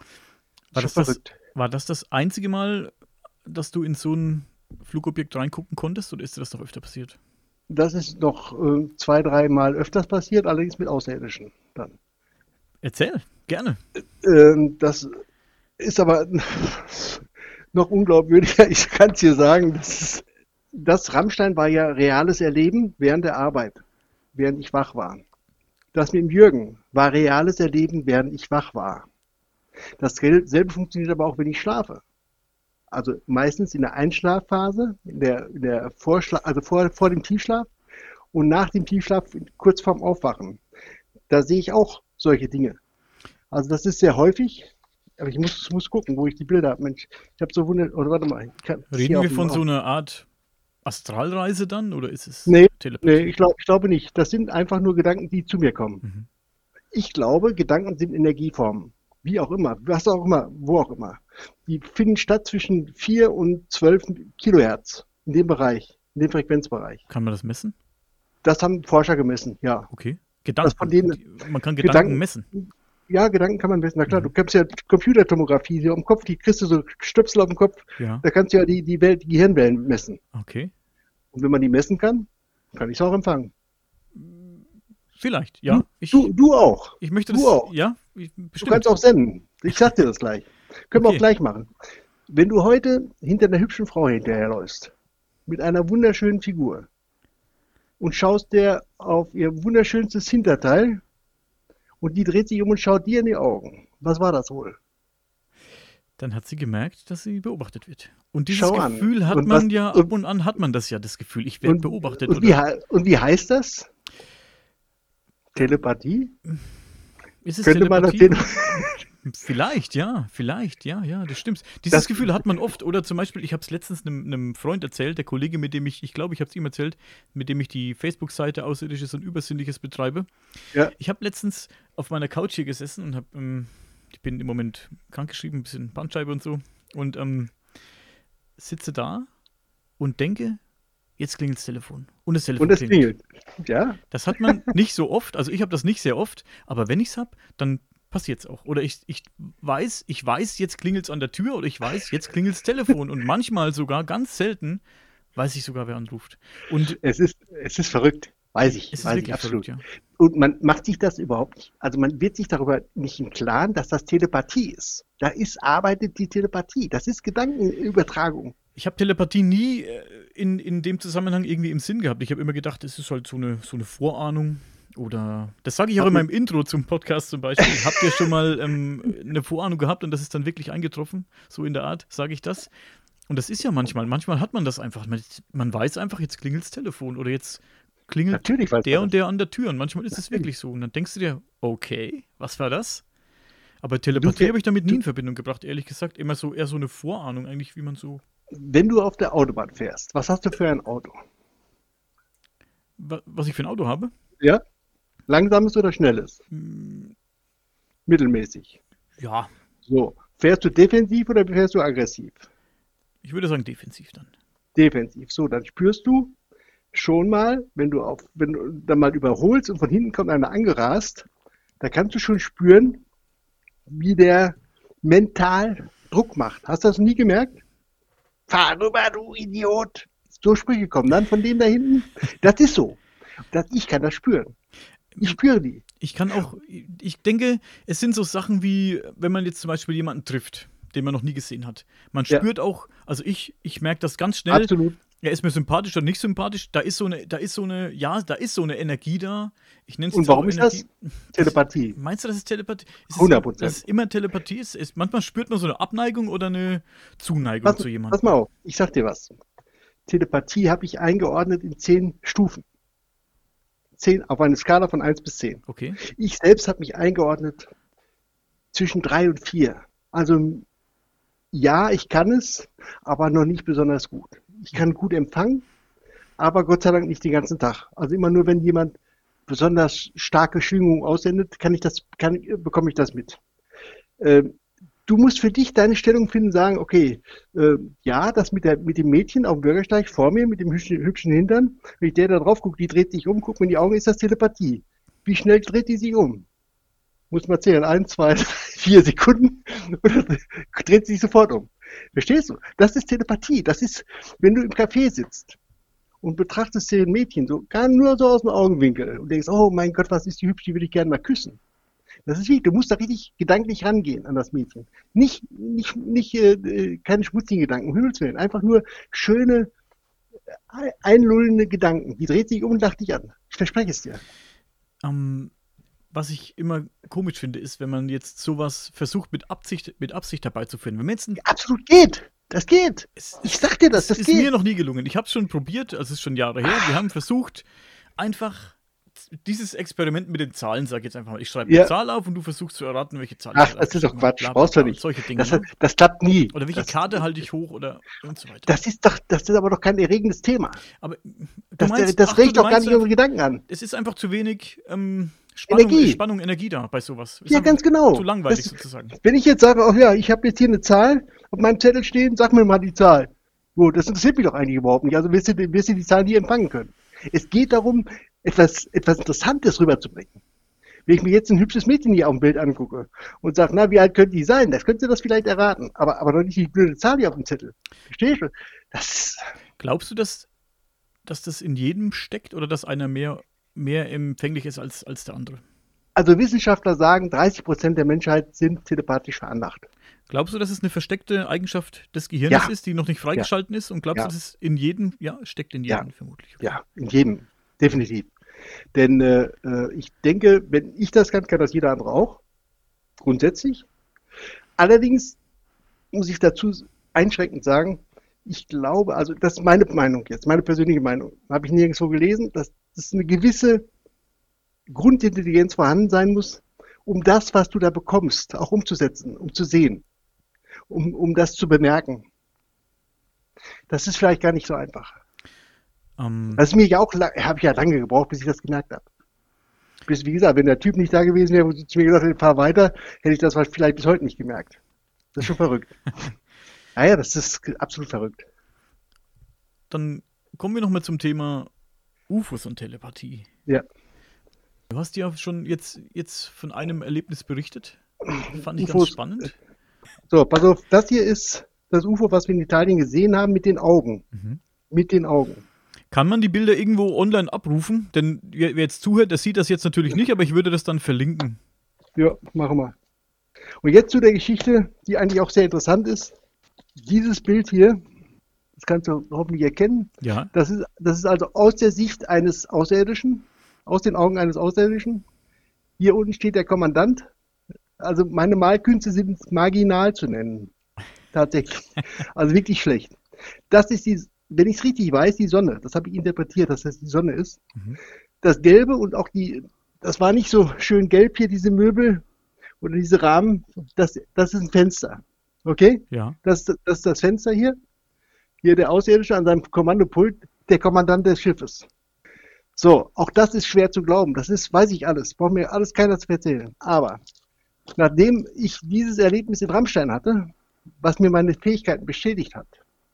War Schon das, das, verrückt. war das das einzige Mal, dass du in so ein Flugobjekt reingucken konntest? Oder ist dir das doch öfter passiert? Das ist noch äh, zwei, dreimal öfters passiert, allerdings mit Außerirdischen dann. Erzähl, gerne. Ähm, das ist aber noch unglaubwürdiger. Ich kann es dir sagen, das, ist, das Rammstein war ja reales Erleben während der Arbeit, während ich wach war. Das mit dem Jürgen war reales Erleben, während ich wach war. Dasselbe funktioniert aber auch, wenn ich schlafe. Also meistens in der Einschlafphase, in der, in der Vorschla also vor, vor dem Tiefschlaf und nach dem Tiefschlaf, kurz vorm Aufwachen. Da sehe ich auch solche Dinge. Also das ist sehr häufig, aber ich muss, muss gucken, wo ich die Bilder habe. Mensch, ich habe so wundert, oder warte mal. Ich kann, Reden wir von so einer Art Astralreise dann? Oder ist es Nee, Telepathie? Nee, ich, glaub, ich glaube nicht. Das sind einfach nur Gedanken, die zu mir kommen. Mhm. Ich glaube, Gedanken sind Energieformen. Wie auch immer, was auch immer, wo auch immer. Die finden statt zwischen vier und zwölf Kilohertz in dem Bereich, in dem Frequenzbereich. Kann man das messen? Das haben Forscher gemessen, ja. Okay. Gedanken. von denen- Man kann Gedanken, Gedanken- messen. Ja, Gedanken kann man messen. Na klar, Mhm. du kennst ja Computertomographie hier am Kopf, die kriegst du so Stöpsel auf dem Kopf, Ja, da kannst du ja die, die, Welt, die Gehirnwellen messen. okay. Und wenn man die messen kann, kann ich es auch empfangen. Vielleicht, ja. Ich, Du, du auch. ich möchte du das. auch. Ja, ich, Du bestimmt. kannst auch senden. Ich sag dir das gleich. Können wir Okay. auch gleich machen. Wenn du heute hinter einer hübschen Frau hinterherläufst, mit einer wunderschönen Figur und schaust der auf ihr wunderschönstes Hinterteil und die dreht sich um und schaut dir in die Augen. Was war das wohl? Dann hat sie gemerkt, dass sie beobachtet wird. Und dieses Schau an. Gefühl hat Und man was- ja, und- ab und an hat man das ja, das Gefühl, ich werde Und, beobachtet. und, wie, Oder hei- und wie heißt das? Telepathie? ist es Könnte man das Telepathie? Tele Vielleicht, ja, vielleicht, ja, ja, das stimmt. Dieses Das- Gefühl hat man oft. Oder zum Beispiel, ich habe es letztens einem, einem Freund erzählt, der Kollege, mit dem ich, ich glaube, ich habe es ihm erzählt, mit dem ich die Facebook-Seite Außerirdisches und Übersinnliches betreibe. Ja. Ich habe letztens auf meiner Couch hier gesessen und habe, ähm, ich bin im Moment krankgeschrieben, ein bisschen Bandscheibe und so. und ähm, sitze da und denke, jetzt klingelt das Telefon. Und das Telefon Und es klingelt. klingelt. Ja, Das hat man nicht so oft, also ich habe das nicht sehr oft, aber wenn ich es habe, dann passiert es auch. Oder ich, ich weiß, ich weiß, jetzt klingelt es an der Tür oder ich weiß, jetzt klingelt das Telefon. Und manchmal sogar, ganz selten, weiß ich sogar, wer anruft. Und es ist, es ist verrückt. Weiß ich, es ist weiß ich wirklich absolut. verrückt, ja. Und man macht sich das überhaupt nicht. Also man wird sich darüber nicht im Klaren, dass das Telepathie ist. Da ist, arbeitet die Telepathie. Das ist Gedankenübertragung. Ich habe Telepathie nie äh, in, in dem Zusammenhang irgendwie im Sinn gehabt. Ich habe immer gedacht, es ist halt so eine, so eine Vorahnung. Oder, das sage ich auch in meinem Intro zum Podcast zum Beispiel. Habt ihr schon mal ähm, eine Vorahnung gehabt und das ist dann wirklich eingetroffen? So in der Art, sage ich das. Und das ist ja manchmal, manchmal hat man das einfach. Man, man weiß einfach, jetzt klingelt das Telefon oder jetzt klingelt Natürlich weiß der man und das. der an der Tür. Und manchmal ist es Natürlich. wirklich so. Und dann denkst du dir, okay, was war das? Aber Telepathie Du- habe ich damit nie du- in Verbindung gebracht, ehrlich gesagt. Immer so, eher so eine Vorahnung eigentlich, wie man so. Wenn du auf der Autobahn fährst, was hast du für ein Auto? wa- Was ich für ein Auto habe. Ja? Langsames oder schnelles? Mittelmäßig. Ja, So. Fährst du defensiv oder fährst du aggressiv? ich würde sagen defensiv dann. Defensiv. So, dann spürst du schon mal, wenn du auf, wenn du dann mal überholst und von hinten kommt einer angerast, da kannst du schon spüren, wie der mental Druck macht. Hast du das nie gemerkt? Fahr rüber, du Idiot! So Sprüche kommen dann von dem da hinten. Das ist so. Das, ich kann das spüren. Ich spüre die. Ich kann auch, ich denke, es sind so Sachen wie, wenn man jetzt zum Beispiel jemanden trifft, den man noch nie gesehen hat. Man Ja. spürt auch, also ich, ich merke das ganz schnell, Absolut. er ist mir sympathisch oder nicht sympathisch, da ist so eine, da ist so eine, ja, da ist so eine Energie da. Ich nenne es Und jetzt auch warum ist das? Energie. Telepathie. Meinst du, das ist Telepathie? Ist es- hundert Prozent. Dass es immer Telepathie ist? ist? Manchmal spürt man so eine Abneigung oder eine Zuneigung Pass, zu jemandem. pass mal auf, ich sag dir was. Telepathie habe ich eingeordnet in zehn Stufen. Zehn, auf eine Skala von eins bis zehn. Okay. Ich selbst habe mich eingeordnet zwischen drei und vier. Also ja, ich kann es, aber noch nicht besonders gut. Ich kann gut empfangen, aber Gott sei Dank nicht den ganzen Tag. Also immer nur, wenn jemand besonders starke Schwingungen aussendet, kann ich das, kann, bekomme ich das mit. Ähm, du musst für dich deine Stellung finden, sagen, okay, äh, ja, das mit, der, mit dem Mädchen auf dem Bürgersteig vor mir, mit dem hübschen, hübschen Hintern, wenn ich der da drauf gucke, die dreht sich um, guckt mir in die Augen, ist das Telepathie. Wie schnell dreht die sich um? Muss man zählen, ein, zwei, drei, vier Sekunden oder dreht sie sich sofort um. Verstehst du? Das ist Telepathie. Das ist, wenn du im Café sitzt und betrachtest dir ein Mädchen so, gar nur so aus dem Augenwinkel und denkst, oh mein Gott, was ist die hübsch, die würde ich gerne mal küssen. Das ist wichtig. Du musst da richtig gedanklich rangehen an das Mädchen. Nicht, nicht, nicht, äh, keine schmutzigen Gedanken, um Himmels Willen. Einfach nur schöne, äh, einlullende Gedanken. Die dreht sich um und lacht dich an. Ich verspreche es dir. Ähm, was ich immer komisch finde, ist, wenn man jetzt sowas versucht, mit Absicht, mit Absicht herbeizuführen. Wenn man jetzt ein, Absolut geht. Das geht. es, Ich sag dir das, das ist geht. mir noch nie gelungen. Ich habe es schon probiert, also es ist schon Jahre her. Wir haben versucht, einfach dieses Experiment mit den Zahlen, sag ich jetzt einfach mal. Ich schreibe Ja. eine Zahl auf und du versuchst zu erraten, welche Zahl Ach, ich das ist doch aufgeschrieben Quatsch. habe. Bla, Brauchst bla, du bla. nicht. Solche Dinge. Das, ne? das klappt nie. Oder welche das, Karte halte ich hoch oder und so weiter. Das ist doch, das ist aber doch kein erregendes Thema. Aber du Das, meinst, das ach, du, regt du doch gar meinst nicht unsere Gedanken an. es ist einfach zu wenig ähm, Spannung, Energie. Spannung, Energie da bei sowas. Ist Ja, einfach ganz genau. Zu langweilig Das- sozusagen. Wenn ich jetzt sage, oh ja, ich habe jetzt hier eine Zahl auf meinem Zettel stehen, sag mir mal die Zahl. Gut, das interessiert mich doch eigentlich überhaupt nicht. Also wirst du, wirst du die Zahl nie empfangen können. Es geht darum, etwas, etwas Interessantes rüberzubringen. Wenn ich mir jetzt ein hübsches Mädchen hier auf dem Bild angucke und sage, na, wie alt könnte die sein? Das könnte das vielleicht erraten. Aber, aber doch nicht die blöde Zahl hier auf dem Zettel. Verstehst du? Das ist, Glaubst du, dass, dass das in jedem steckt oder dass einer mehr, mehr empfänglich ist als, als der andere? also Wissenschaftler sagen, dreißig Prozent der Menschheit sind telepathisch veranlagt. Glaubst du, dass es eine versteckte Eigenschaft des Gehirns Ja. ist, die noch nicht freigeschalten ist? Und glaubst Ja. du, dass es in jedem, ja, steckt in Ja. jedem vermutlich? Ja, in jedem. Definitiv. Denn äh, äh, ich denke, wenn ich das kann, kann das jeder andere auch. Grundsätzlich. Allerdings muss ich dazu einschränkend sagen, ich glaube, also das ist meine Meinung jetzt, meine persönliche Meinung, habe ich nirgendwo gelesen, dass, dass eine gewisse Grundintelligenz vorhanden sein muss, um das, was du da bekommst, auch umzusetzen, um zu sehen, um, um das zu bemerken. Das ist vielleicht gar nicht so einfach. Ähm, Das ist mir ja auch, habe ich ja lange gebraucht, bis ich das gemerkt habe. Bis, wie gesagt, wenn der Typ nicht da gewesen wäre, wo du zu mir gesagt hättest, fahr weiter, hätte ich das vielleicht bis heute nicht gemerkt. Das ist schon verrückt. Naja, das ist absolut verrückt. Dann kommen wir nochmal zum Thema U F Os und Telepathie. Ja. Du hast ja schon jetzt, jetzt von einem Erlebnis berichtet. Fand ich U F Os. ganz spannend. So, pass auf, das hier ist das U F O, was wir in Italien gesehen haben, mit den Augen. Mhm. Mit den Augen. Kann man die Bilder irgendwo online abrufen? Denn wer, wer jetzt zuhört, der sieht das jetzt natürlich nicht, aber ich würde das dann verlinken. Ja, machen wir. Und jetzt zu der Geschichte, die eigentlich auch sehr interessant ist. Dieses Bild hier, das kannst du hoffentlich erkennen. Ja. Das ist, das ist also aus der Sicht eines Außerirdischen, aus den Augen eines Außerirdischen. Hier unten steht der Kommandant. Also meine Malkünste sind marginal zu nennen. Tatsächlich. Also wirklich schlecht. Das ist die, wenn ich es richtig weiß, die Sonne. Das habe ich interpretiert, dass das die Sonne ist. Mhm. Das Gelbe und auch die, das war nicht so schön gelb hier, diese Möbel oder diese Rahmen. Das, das ist ein Fenster. Okay? Ja. Das, das ist das Fenster hier. Hier der Außerirdische an seinem Kommandopult, der Kommandant des Schiffes. So, auch das ist schwer zu glauben. Das ist, weiß ich alles. Braucht mir alles keiner zu erzählen. Aber nachdem ich dieses Erlebnis in Rammstein hatte, was mir meine Fähigkeiten bestätigt hat,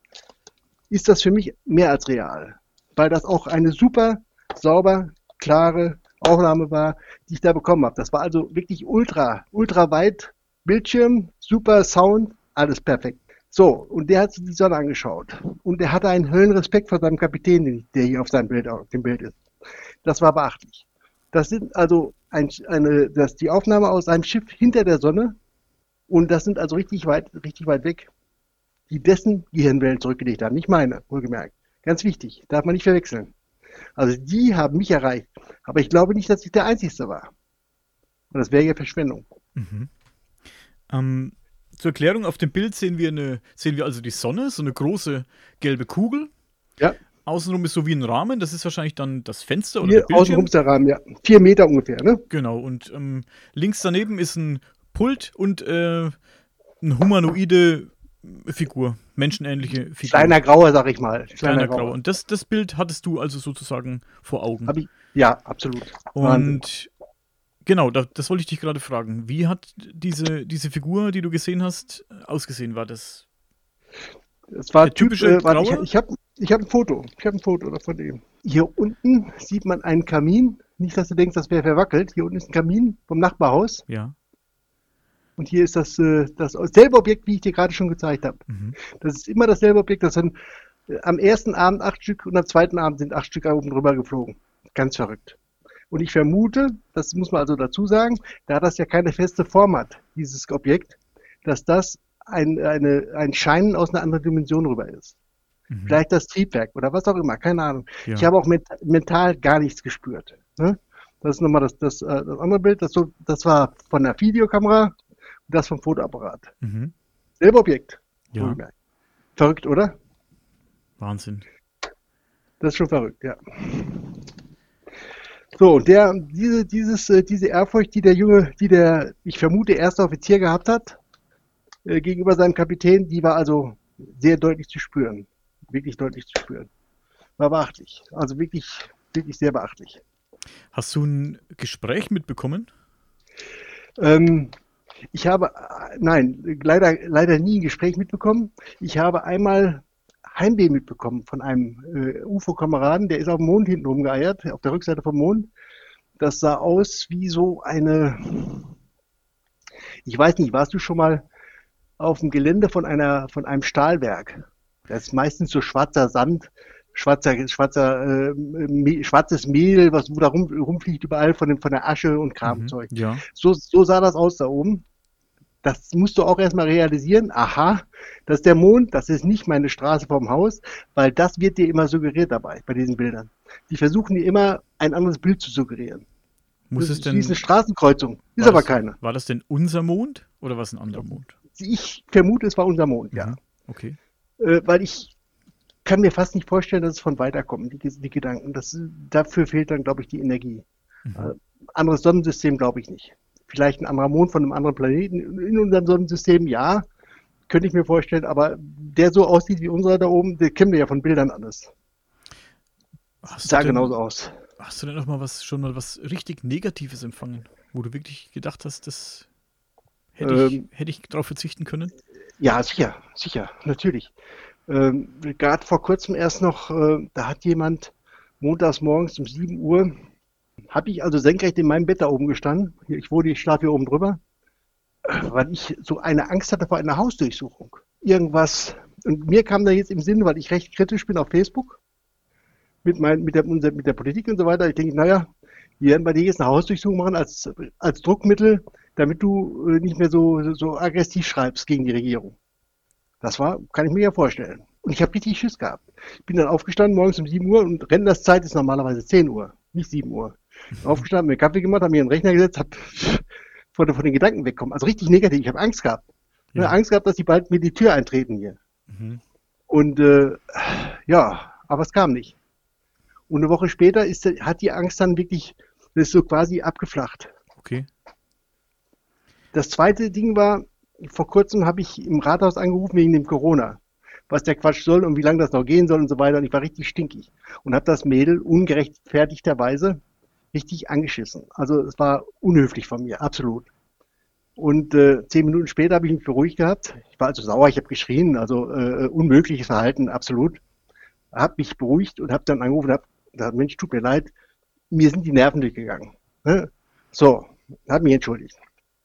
ist das für mich mehr als real. Weil das auch eine super, sauber, klare Aufnahme war, die ich da bekommen habe. Das war also wirklich ultra, ultra weit Bildschirm, super Sound, alles perfekt. So, und der hat sich die Sonne angeschaut. Und er hatte einen Höllenrespekt vor seinem Kapitän, der hier auf seinem Bild, auf dem Bild ist. Das war beachtlich. Das sind also ein, eine, das die Aufnahme aus einem Schiff hinter der Sonne. Und das sind also richtig weit, richtig weit weg, die dessen Gehirnwellen zurückgelegt haben. Nicht meine, wohlgemerkt. Ganz wichtig, darf man nicht verwechseln. Also die haben mich erreicht. Aber ich glaube nicht, dass ich der Einzige war. Und das wäre ja Verschwendung. Mhm. Ähm, zur Erklärung, auf dem Bild sehen wir, eine, sehen wir also die Sonne, so eine große gelbe Kugel. Ja. Außenrum ist so wie ein Rahmen, das ist wahrscheinlich dann das Fenster oder Hier der Bildschirm. außenrum ist der Rahmen, ja. Vier Meter ungefähr, ne? Genau, und ähm, links daneben ist ein Pult und äh, eine humanoide Figur, menschenähnliche Figur. Kleiner Grauer, sag ich mal. Kleiner, Kleiner Grauer. Grauer. Und das, das Bild hattest du also sozusagen vor Augen. Hab ich, ja, absolut. Wahnsinn. Und genau, da, das wollte ich dich gerade fragen. Wie hat diese, diese Figur, die du gesehen hast, ausgesehen? War das Das war der typische typ, äh, warte, Graue? ich, ich habe ich hab ein Foto. Ich habe ein Foto von dem. Hier unten sieht man einen Kamin. Nicht, dass du denkst, das wäre verwackelt. Hier unten ist ein Kamin vom Nachbarhaus. Ja. Und hier ist das, äh, das selbe Objekt, wie ich dir gerade schon gezeigt habe. Mhm. Das ist immer dasselbe Objekt. Das sind äh, am ersten Abend acht Stück und am zweiten Abend sind acht Stück oben drüber geflogen. Ganz verrückt. Und ich vermute, das muss man also dazu sagen, da das ja keine feste Form hat, dieses Objekt, dass das ein, eine, ein Scheinen aus einer anderen Dimension rüber ist. Mhm. Vielleicht das Triebwerk oder was auch immer, keine Ahnung. Ja. Ich habe auch ment mental gar nichts gespürt. Ne? Das ist nochmal das, das, äh, das andere Bild, das, so, das war von der Videokamera und das vom Fotoapparat. Mhm. Selbe Objekt. Ja. Wohlgemerkt. Verrückt, oder? Wahnsinn. Das ist schon verrückt, ja. So, und der, diese, dieses, äh, diese Ehrfurcht, die der Junge, die der, ich vermute, erste Offizier gehabt hat, äh, gegenüber seinem Kapitän, die war also sehr deutlich zu spüren. Wirklich deutlich zu spüren. War beachtlich. Also wirklich, wirklich sehr beachtlich. Hast du ein Gespräch mitbekommen? Ähm, ich habe, äh, nein, leider, leider nie ein Gespräch mitbekommen. Ich habe einmal Heimweh mitbekommen von einem äh, U F O-Kameraden, der ist auf dem Mond hinten rumgeeiert, auf der Rückseite vom Mond. Das sah aus wie so eine, ich weiß nicht, warst du schon mal auf dem Gelände von einer, von einem Stahlwerk? Das ist meistens so schwarzer Sand, schwarzer, schwarzer, äh, Me schwarzes Mehl, was wo da rum, rumfliegt überall von, dem, von der Asche und Kramzeug. Mhm. Ja. So, so sah das aus da oben. Das musst du auch erstmal realisieren. Aha, das ist der Mond, das ist nicht meine Straße vorm Haus, weil das wird dir immer suggeriert dabei, bei diesen Bildern. Die versuchen dir immer ein anderes Bild zu suggerieren. Muss das es denn, ist eine Straßenkreuzung, ist war aber das, keine. War das denn unser Mond oder was ein anderer Mond? Ich vermute, es war unser Mond, ja. Mhm. Okay. Äh, weil ich kann mir fast nicht vorstellen, dass es von weiterkommt, die, die Gedanken. Das, dafür fehlt dann, glaube ich, die Energie. Mhm. Äh, anderes Sonnensystem glaube ich nicht. Vielleicht ein anderer Mond von einem anderen Planeten in unserem Sonnensystem, ja, könnte ich mir vorstellen, aber der so aussieht wie unserer da oben, den kennen wir ja von Bildern alles. Hast Sah du denn, genauso aus. hast du denn noch mal was, schon mal was richtig Negatives empfangen, wo du wirklich gedacht hast, das hätte ich, Ähm, hätte ich drauf verzichten können? Ja, sicher, sicher, natürlich. Ähm, Gerade vor kurzem erst noch, äh, da hat jemand montags morgens um sieben Uhr, habe ich also senkrecht in meinem Bett da oben gestanden. Ich wohne, ich schlafe hier oben drüber, weil ich so eine Angst hatte vor einer Hausdurchsuchung. Irgendwas. Und mir kam da jetzt im Sinn, weil ich recht kritisch bin auf Facebook mit, mein, mit, der, mit der Politik und so weiter. Ich denke, naja, wir werden bei dir jetzt eine Hausdurchsuchung machen als, als Druckmittel, damit du äh, nicht mehr so, so aggressiv schreibst gegen die Regierung. Das war, kann ich mir ja vorstellen. Und ich habe richtig Schiss gehabt. Ich bin dann aufgestanden morgens um sieben Uhr und Rennerszeit ist normalerweise zehn Uhr, nicht sieben Uhr. Aufgestanden, mir Kaffee gemacht, habe mir einen Rechner gesetzt, habe von, von den Gedanken wegkommen. Also richtig negativ. Ich habe Angst gehabt. Ich Ja. habe Angst gehabt, dass die bald mir die Tür eintreten hier. Mhm. Und äh, ja, aber es kam nicht. Und eine Woche später ist, hat die Angst dann wirklich, das ist so quasi abgeflacht. Okay. Das zweite Ding war, vor kurzem habe ich im Rathaus angerufen wegen dem Corona, was der Quatsch soll und wie lange das noch gehen soll und so weiter. Und ich war richtig stinkig und habe das Mädel ungerechtfertigterweise richtig angeschissen. Also es war unhöflich von mir, absolut. Und äh, zehn Minuten später habe ich mich beruhigt gehabt. Ich war also sauer, ich habe geschrien, also äh, unmögliches Verhalten, absolut. Habe mich beruhigt und habe dann angerufen und habe gesagt, Mensch, tut mir leid, mir sind die Nerven durchgegangen. Ne? So, habe mich entschuldigt.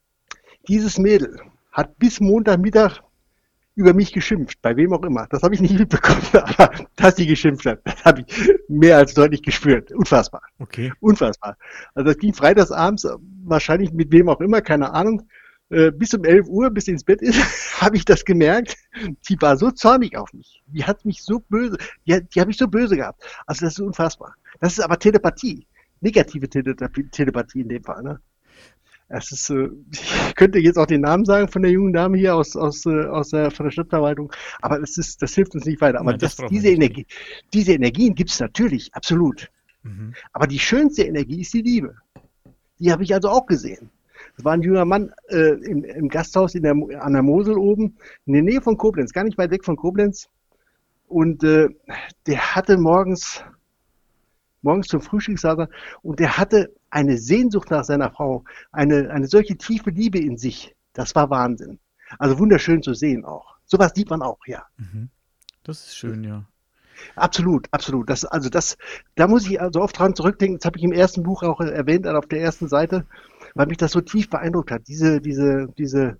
Dieses Mädel hat bis Montagmittag über mich geschimpft, bei wem auch immer. Das habe ich nicht mitbekommen, aber dass sie geschimpft hat, das habe ich mehr als deutlich gespürt. Unfassbar. Okay. Unfassbar. Also das ging freitags abends, wahrscheinlich mit wem auch immer, keine Ahnung, äh, bis um elf Uhr, bis sie ins Bett ist, habe ich das gemerkt. Die war so zornig auf mich. Die hat mich so böse, die, hat- die habe ich so böse gehabt. Also das ist unfassbar. Das ist aber Telepathie. Negative Tele Telepathie in dem Fall, ne? Es ist, äh, ich könnte jetzt auch den Namen sagen von der jungen Dame hier aus, aus, äh, aus der, von der Stadtverwaltung, aber das ist, das hilft uns nicht weiter. Aber Nein, das das, brauchen wir diese nicht. Energie, diese Energien gibt es natürlich, absolut. Mhm. Aber die schönste Energie ist die Liebe. Die habe ich also auch gesehen. Das war ein junger Mann äh, im, im Gasthaus in der, an der Mosel oben, in der Nähe von Koblenz, gar nicht weit weg von Koblenz. Und äh, der hatte morgens, morgens zum Frühstück saß er, und der hatte eine Sehnsucht nach seiner Frau, eine, eine solche tiefe Liebe in sich. Das war Wahnsinn. Also wunderschön zu sehen auch. Sowas sieht man auch, ja. Mhm. Das ist schön, ja. Absolut, absolut. Das, also das, da muss ich also oft dran zurückdenken. Das habe ich im ersten Buch auch erwähnt, auf der ersten Seite, weil mich das so tief beeindruckt hat. Diese, diese, diese,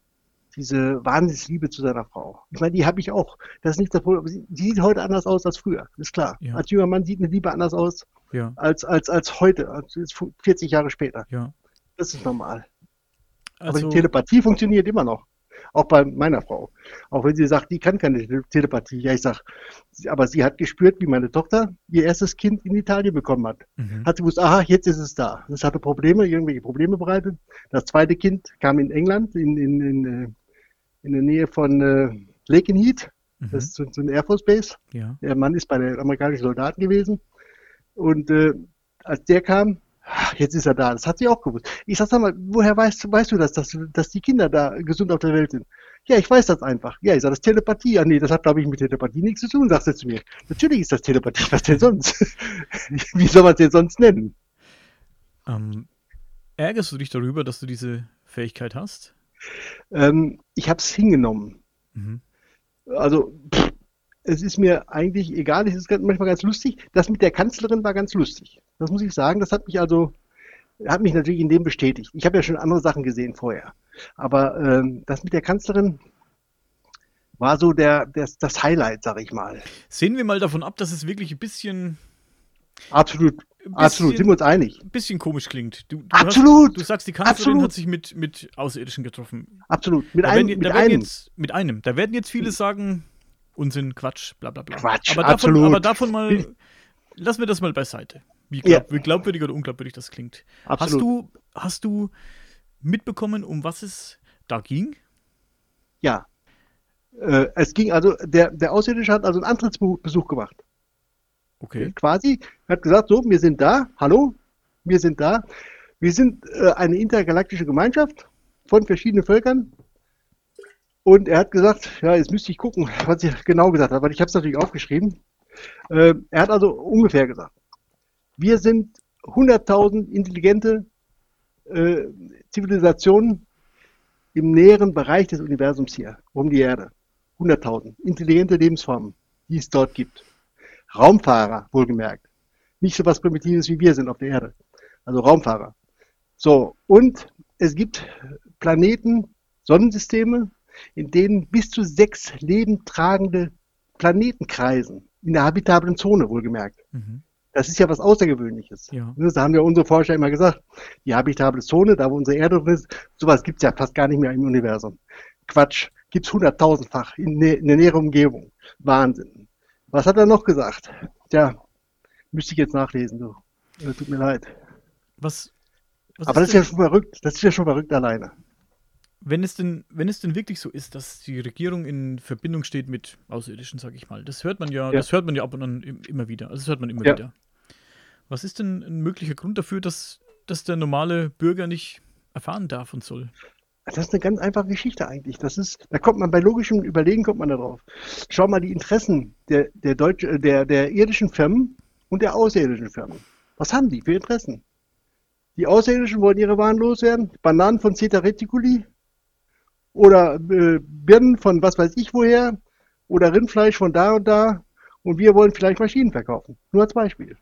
diese Wahnsinnsliebe zu seiner Frau. Ich meine, die habe ich auch. Das ist nicht das Problem. Sie sie sieht heute anders aus als früher. Ist klar. Ja. Als junger Mann sieht eine Liebe anders aus Ja, als, als, als heute, als vierzig Jahre später. ja. Das ist normal. Aber Also, die Telepathie funktioniert immer noch. Auch bei meiner Frau. Auch wenn sie sagt, die kann keine Tele- Telepathie. Ja, ich sag, sie- aber sie hat gespürt, wie meine Tochter ihr erstes Kind in Italien bekommen hat. mhm. Hat sie gewusst, aha, jetzt ist es da. Es hatte Probleme, irgendwelche Probleme bereitet. Das zweite Kind kam in England, in, in, in, äh, in der Nähe von äh, Lakenheath. Mhm. Das ist so, so ein Air Force Base. Ja. Der Mann ist bei den amerikanischen Soldaten gewesen. Und äh, als der kam, ah, jetzt ist er da. Das hat sie auch gewusst. Ich sag, sag mal, woher weißt, weißt du das, dass, dass die Kinder da gesund auf der Welt sind? Ja, ich weiß das einfach. Ja, ich sag, das ist Telepathie. Ja, nee, das hat, glaube ich, mit Telepathie nichts zu tun, sagt er zu mir. Natürlich ist das Telepathie. Was denn sonst? Wie soll man es denn sonst nennen? Ähm, ärgerst du dich darüber, dass du diese Fähigkeit hast? Ähm, ich habe es hingenommen. Mhm. Also, pff, es ist mir eigentlich egal. Es ist ganz- manchmal ganz lustig. Das mit der Kanzlerin war ganz lustig. Das muss ich sagen. Das hat mich also, hat mich natürlich in dem bestätigt. Ich habe ja schon andere Sachen gesehen vorher. Aber ähm, das mit der Kanzlerin war so der, das, das Highlight, sag ich mal. Sehen wir mal davon ab, dass es wirklich ein bisschen, Absolut, ein absolut. Sind wir uns einig? bisschen, bisschen komisch klingt. Du, du, Absolut, hast, du sagst, die Kanzlerin absolut. hat sich mit, mit Außerirdischen getroffen. Absolut. Mit Da einem, werden, mit da werden einem. jetzt, mit einem. Da werden jetzt viele sagen, Unsinn, Quatsch, bla bla bla. Quatsch, aber davon, absolut. aber davon mal, lassen wir das mal beiseite. Wie, glaub, Ja. wie glaubwürdig oder unglaubwürdig das klingt. Hast Absolut. du, hast du mitbekommen, um was es da ging? Ja. Äh, es ging also, der, der Außerirdische hat also einen Antrittsbesuch gemacht. Okay. Quasi, hat gesagt, so, wir sind da, hallo, wir sind da. Wir sind äh, eine intergalaktische Gemeinschaft von verschiedenen Völkern. Und er hat gesagt, ja, jetzt müsste ich gucken, was er genau gesagt hat, weil ich habe es natürlich aufgeschrieben. Äh, er hat also ungefähr gesagt, wir sind hunderttausend intelligente äh, Zivilisationen, im näheren Bereich des Universums hier, um die Erde. hunderttausend. Intelligente Lebensformen, die es dort gibt. Raumfahrer, wohlgemerkt. Nicht so was Primitives wie wir sind auf der Erde. Also Raumfahrer. So, und es gibt Planeten, Sonnensysteme, in denen bis zu sechs lebendtragende Planeten kreisen. In der habitablen Zone, wohlgemerkt. Mhm. Das ist ja was Außergewöhnliches. Ja. Das haben ja unsere Forscher immer gesagt. Die habitable Zone, da wo unsere Erde drin ist, sowas gibt es ja fast gar nicht mehr im Universum. Quatsch, gibt es hunderttausendfach in, in der näheren Umgebung. Wahnsinn. Was hat er noch gesagt? Tja, müsste ich jetzt nachlesen, du. Tut mir leid. Was, was Aber ist das ist ja schon verrückt. Das ist ja schon verrückt alleine. Wenn es denn, wenn es denn wirklich so ist, dass die Regierung in Verbindung steht mit Außerirdischen, sage ich mal, das hört man ja, ja, das hört man ja ab und an immer wieder. Also das hört man immer ja. wieder. Was ist denn ein möglicher Grund dafür, dass, dass der normale Bürger nicht erfahren darf und soll? Das ist eine ganz einfache Geschichte eigentlich. Das ist, da kommt man bei logischem Überlegen kommt man da drauf. Schau mal die Interessen der, der, Deutsch, der, der irdischen Firmen und der außerirdischen Firmen. Was haben die für Interessen? Die Außerirdischen wollen ihre Waren loswerden, Bananen von Zeta Reticuli oder äh, Birnen von was weiß ich woher oder Rindfleisch von da und da und wir wollen vielleicht Maschinen verkaufen. Nur als Beispiel.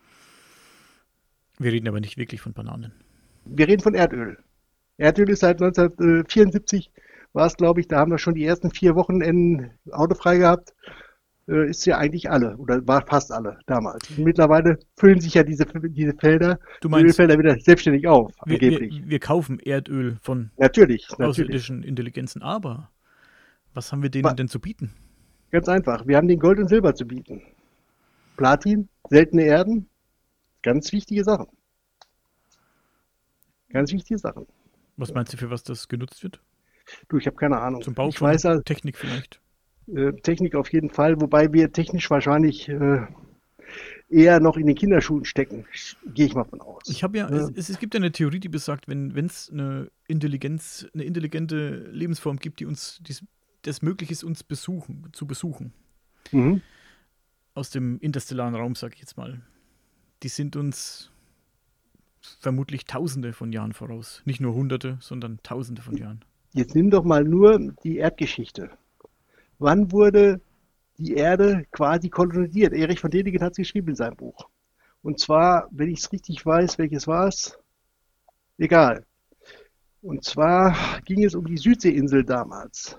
Wir reden aber nicht wirklich von Bananen. Wir reden von Erdöl. Erdöl ist seit neunzehnhundertvierundsiebzig, war es glaube ich, da haben wir schon die ersten vier Wochenenden autofrei gehabt. Äh, ist ja eigentlich alle, oder war fast alle damals. Und mittlerweile füllen sich ja diese, diese Felder, du meinst, die Ölfelder wieder selbstständig auf, wir, angeblich. Wir, wir kaufen Erdöl von natürlich, außerirdischen natürlich. Intelligenzen, aber was haben wir denen Was? denn zu bieten? Ganz einfach, wir haben den Gold und Silber zu bieten. Platin, seltene Erden, ganz wichtige Sachen. Ganz wichtige Sachen. Was meinst du, für was das genutzt wird? Du, ich habe keine Ahnung. Zum Bau ich von weiß, also, Technik vielleicht? Äh, Technik auf jeden Fall, wobei wir technisch wahrscheinlich äh, eher noch in den Kinderschuhen stecken. Gehe ich mal von aus. Ich habe ja, ja. Es, es gibt ja eine Theorie, die besagt, wenn es eine Intelligenz, eine intelligente Lebensform gibt, die uns, die es möglich ist, uns besuchen, zu besuchen. Mhm. Aus dem interstellaren Raum, sage ich jetzt mal. Die sind uns vermutlich Tausende von Jahren voraus. Nicht nur Hunderte, sondern Tausende von Jahren. Jetzt nimm doch mal nur die Erdgeschichte. Wann wurde die Erde quasi kolonisiert? Erich von Däniken hat es geschrieben in seinem Buch. Und zwar, wenn ich es richtig weiß, welches war es? Egal. Und zwar ging es um die Südseeinsel damals.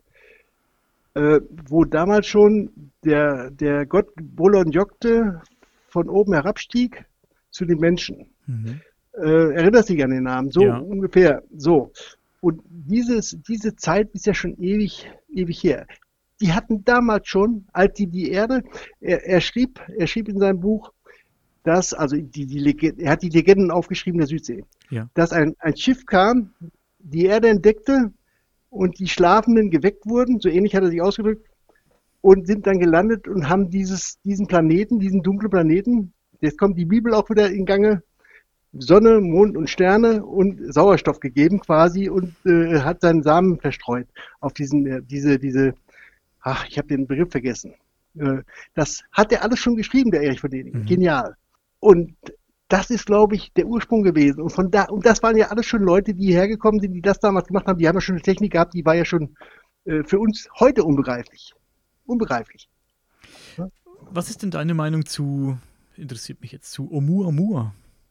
Äh, wo damals schon der, der Gott Bolon Jokte von oben herabstieg zu den Menschen. Mhm. Äh, erinnerst dich an den Namen? So ja. ungefähr. So. Und dieses, diese Zeit ist ja schon ewig, ewig her. Die hatten damals schon, als die die Erde, er, er schrieb, er schrieb in seinem Buch, dass, also die, die Legenden, er hat die Legenden aufgeschrieben der Südsee, ja. dass ein, ein Schiff kam, die Erde entdeckte und die Schlafenden geweckt wurden, so ähnlich hat er sich ausgedrückt, und sind dann gelandet und haben dieses, diesen Planeten, diesen dunklen Planeten, jetzt kommt die Bibel auch wieder in Gange, Sonne, Mond und Sterne und Sauerstoff gegeben quasi und äh, hat seinen Samen verstreut auf diesen, äh, diese, diese, ach, ich habe den Begriff vergessen. Äh, das hat er alles schon geschrieben, der Erich von Däniken. Mhm. Genial. Und das ist, glaube ich, der Ursprung gewesen. Und von da, und das waren ja alles schon Leute, die hierher gekommen sind, die das damals gemacht haben. Die haben ja schon eine Technik gehabt, die war ja schon äh, für uns heute unbegreiflich. Unbegreiflich. Ja? Was ist denn deine Meinung zu, interessiert mich jetzt, zu Oumuamua?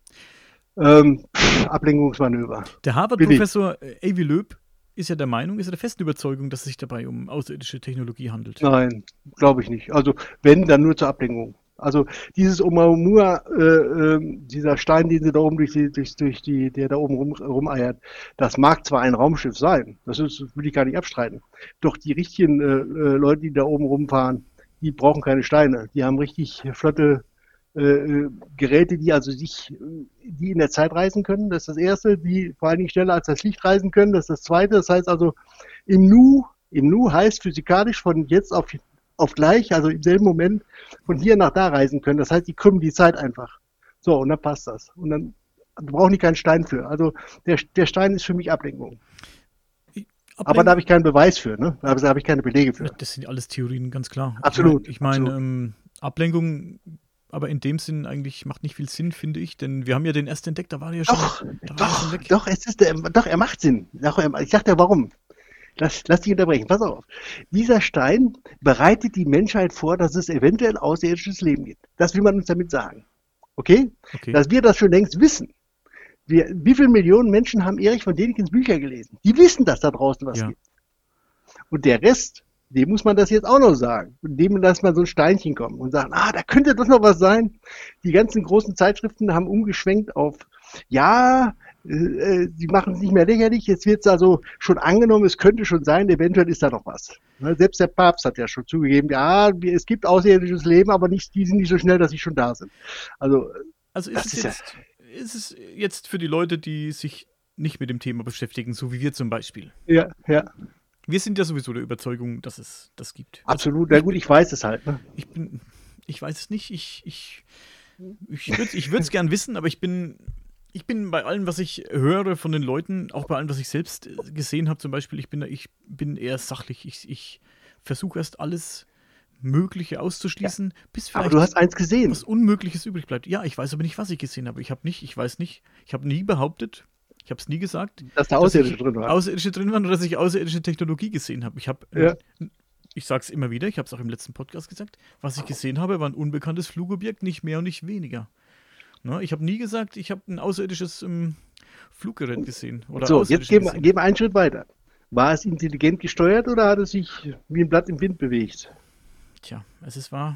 Ähm, Ablenkungsmanöver. Der Harvard-Professor Avi Loeb ist ja der Meinung, ist ja der festen Überzeugung, dass es sich dabei um außerirdische Technologie handelt. Nein, glaube ich nicht. Also wenn, dann nur zur Ablenkung. Also dieses Oumuamua, äh, äh, dieser Stein, den sie da oben durch die, durch, durch die, der da oben rum, rumeiert, das mag zwar ein Raumschiff sein, das ist, das will ich gar nicht abstreiten. Doch die richtigen äh, Leute, die da oben rumfahren, die brauchen keine Steine. Die haben richtig flotte Äh, Geräte, die also sich, die in der Zeit reisen können, das ist das erste, die vor allen Dingen schneller als das Licht reisen können, das ist das zweite, das heißt also im Nu, im Nu heißt physikalisch von jetzt auf, auf gleich, also im selben Moment von hier nach da reisen können, das heißt, die krümmen die Zeit einfach. So, und dann passt das. Und dann brauchen die keinen Stein für. Also der, der Stein ist für mich Ablenkung. Ablenkung. Aber da habe ich keinen Beweis für, ne? Da habe ich keine Belege für. Das sind alles Theorien, ganz klar. Absolut. Ich meine, ich mein, ähm, Ablenkung aber in dem Sinn eigentlich macht nicht viel Sinn, finde ich, denn wir haben ja den erst entdeckt, da war er ja schon, Doch, da war er schon doch, weg. doch, es ist, der- doch, er macht Sinn. Doch, er- Ich sag dir warum. Lass, lass dich unterbrechen, pass auf. Dieser Stein bereitet die Menschheit vor, dass es eventuell außerirdisches Leben gibt. Das will man uns damit sagen. Okay? Okay. Dass wir das schon längst wissen. Wir, wie viele Millionen Menschen haben Erich von Dänikens Bücher gelesen? Die wissen, dass da draußen was Ja. gibt. Und der Rest, dem muss man das jetzt auch noch sagen. Und dem lässt man so ein Steinchen kommen und sagen, ah, da könnte doch noch was sein. Die ganzen großen Zeitschriften haben umgeschwenkt auf, ja, äh, die machen es nicht mehr lächerlich, jetzt wird es also schon angenommen, es könnte schon sein, eventuell ist da noch was. Ne, selbst der Papst hat ja schon zugegeben, ja, wir- es gibt außerirdisches Leben, aber nicht, die sind nicht so schnell, dass sie schon da sind. Also, Also ist das es, ist ja- jetzt, ist es jetzt für die Leute, die sich nicht mit dem Thema beschäftigen, so wie wir zum Beispiel. ja, ja, Wir sind ja sowieso der Überzeugung, dass es das gibt. Also absolut. Na gut, ich weiß es halt. Ne? ich bin, ich weiß es nicht, ich, ich, ich würde ich es gern wissen, aber ich bin, ich bin bei allem, was ich höre von den Leuten, auch bei allem, was ich selbst äh, gesehen habe zum Beispiel, ich bin, da- ich bin eher sachlich. Ich, ich versuche erst alles Mögliche auszuschließen, bis Aber vielleicht du hast eins gesehen. was Unmögliches übrig bleibt. Ja, ich weiß aber nicht, was ich gesehen habe. Ich habe nicht, ich weiß nicht, ich habe nie behauptet, ich habe es nie gesagt, Dass da dass Außerirdische ich drin waren. Außerirdische drin waren oder dass ich außerirdische Technologie gesehen habe. Ich habe, Ja. ich sage es immer wieder, ich habe es auch im letzten Podcast gesagt, was ich gesehen habe, war ein unbekanntes Flugobjekt, nicht mehr und nicht weniger. Ne? Ich habe nie gesagt, ich habe ein außerirdisches ähm, Fluggerät gesehen. Oder So, jetzt Außerirdische gehen wir, gesehen. gehen wir einen Schritt weiter. War es intelligent gesteuert oder hat es sich wie ein Blatt im Wind bewegt? Tja, es ist wahr.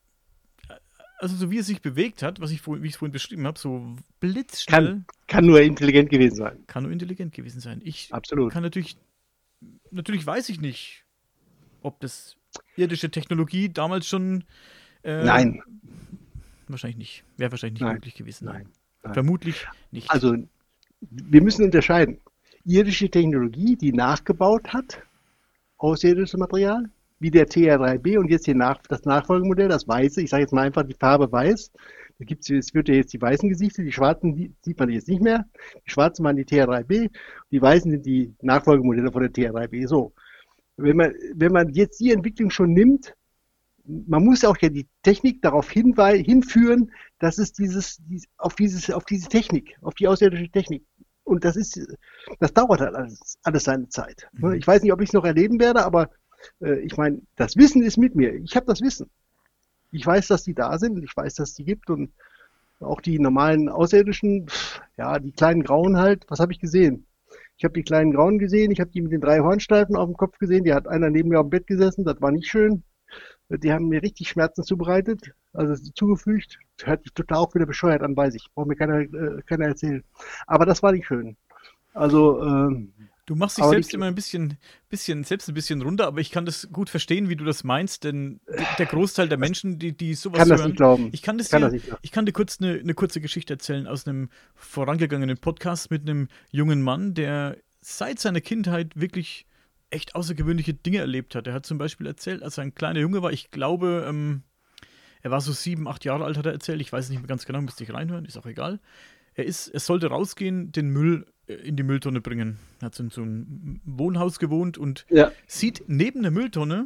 Also so wie es sich bewegt hat, was ich vor, wie ich es vorhin beschrieben habe, so blitzschnell, Kann, kann nur intelligent gewesen sein. kann nur intelligent gewesen sein. Ich Absolut. kann natürlich, natürlich weiß ich nicht, ob das irdische Technologie damals schon. Äh, Nein, Wahrscheinlich nicht. Wäre wahrscheinlich nicht Nein. möglich gewesen. nein, nein. Vermutlich nicht. Also, wir müssen unterscheiden. Irdische Technologie, die nachgebaut hat, außerirdisches Material, wie der T R drei B und jetzt hier nach, das Nachfolgemodell, das Weiße, ich sage jetzt mal einfach die Farbe Weiß. Da gibt's, es wird ja jetzt die weißen Gesichter, die schwarzen die, sieht man jetzt nicht mehr. Die schwarzen waren die T R drei B, die weißen sind die Nachfolgemodelle von der T R drei B. So, wenn man, wenn man jetzt die Entwicklung schon nimmt, man muss auch ja die Technik darauf hinwei- hinführen, dass es dieses, dies, auf dieses, auf diese Technik, auf die außerirdische Technik. Und das ist, das dauert halt alles, alles seine Zeit. Mhm. Ich weiß nicht, ob ich es noch erleben werde, aber äh, ich meine, das Wissen ist mit mir. Ich habe das Wissen. Ich weiß, dass die da sind, ich weiß, dass es die gibt und auch die normalen Außerirdischen, pff, ja, die kleinen Grauen halt, was habe ich gesehen? Ich habe die kleinen Grauen gesehen, ich habe die mit den drei Hornstreifen auf dem Kopf gesehen, die hat einer neben mir auf dem Bett gesessen, das war nicht schön. Die haben mir richtig Schmerzen zubereitet, also zugefügt. Hört sich total auch wieder bescheuert an, weiß ich. Braucht mir keiner, äh, keiner erzählen. Aber das war nicht schön. Also, ähm, Du machst dich aber selbst die- immer ein bisschen, bisschen, selbst ein bisschen runter, aber ich kann das gut verstehen, wie du das meinst, denn d- der Großteil der Menschen, die, die sowas kann das hören, nicht glauben. ich kann das Kann dir, das nicht glauben. ich kann dir kurz eine, eine kurze Geschichte erzählen aus einem vorangegangenen Podcast mit einem jungen Mann, der seit seiner Kindheit wirklich echt außergewöhnliche Dinge erlebt hat. Er hat zum Beispiel erzählt, als er ein kleiner Junge war, ich glaube, ähm, er war so sieben, acht Jahre alt, hat er erzählt, ich weiß es nicht mehr ganz genau, müsste ich reinhören, ist auch egal. Er, ist, er sollte rausgehen, den Müll äh, in die Mülltonne bringen. Er hat so in so einem Wohnhaus gewohnt und Ja, sieht neben der Mülltonne,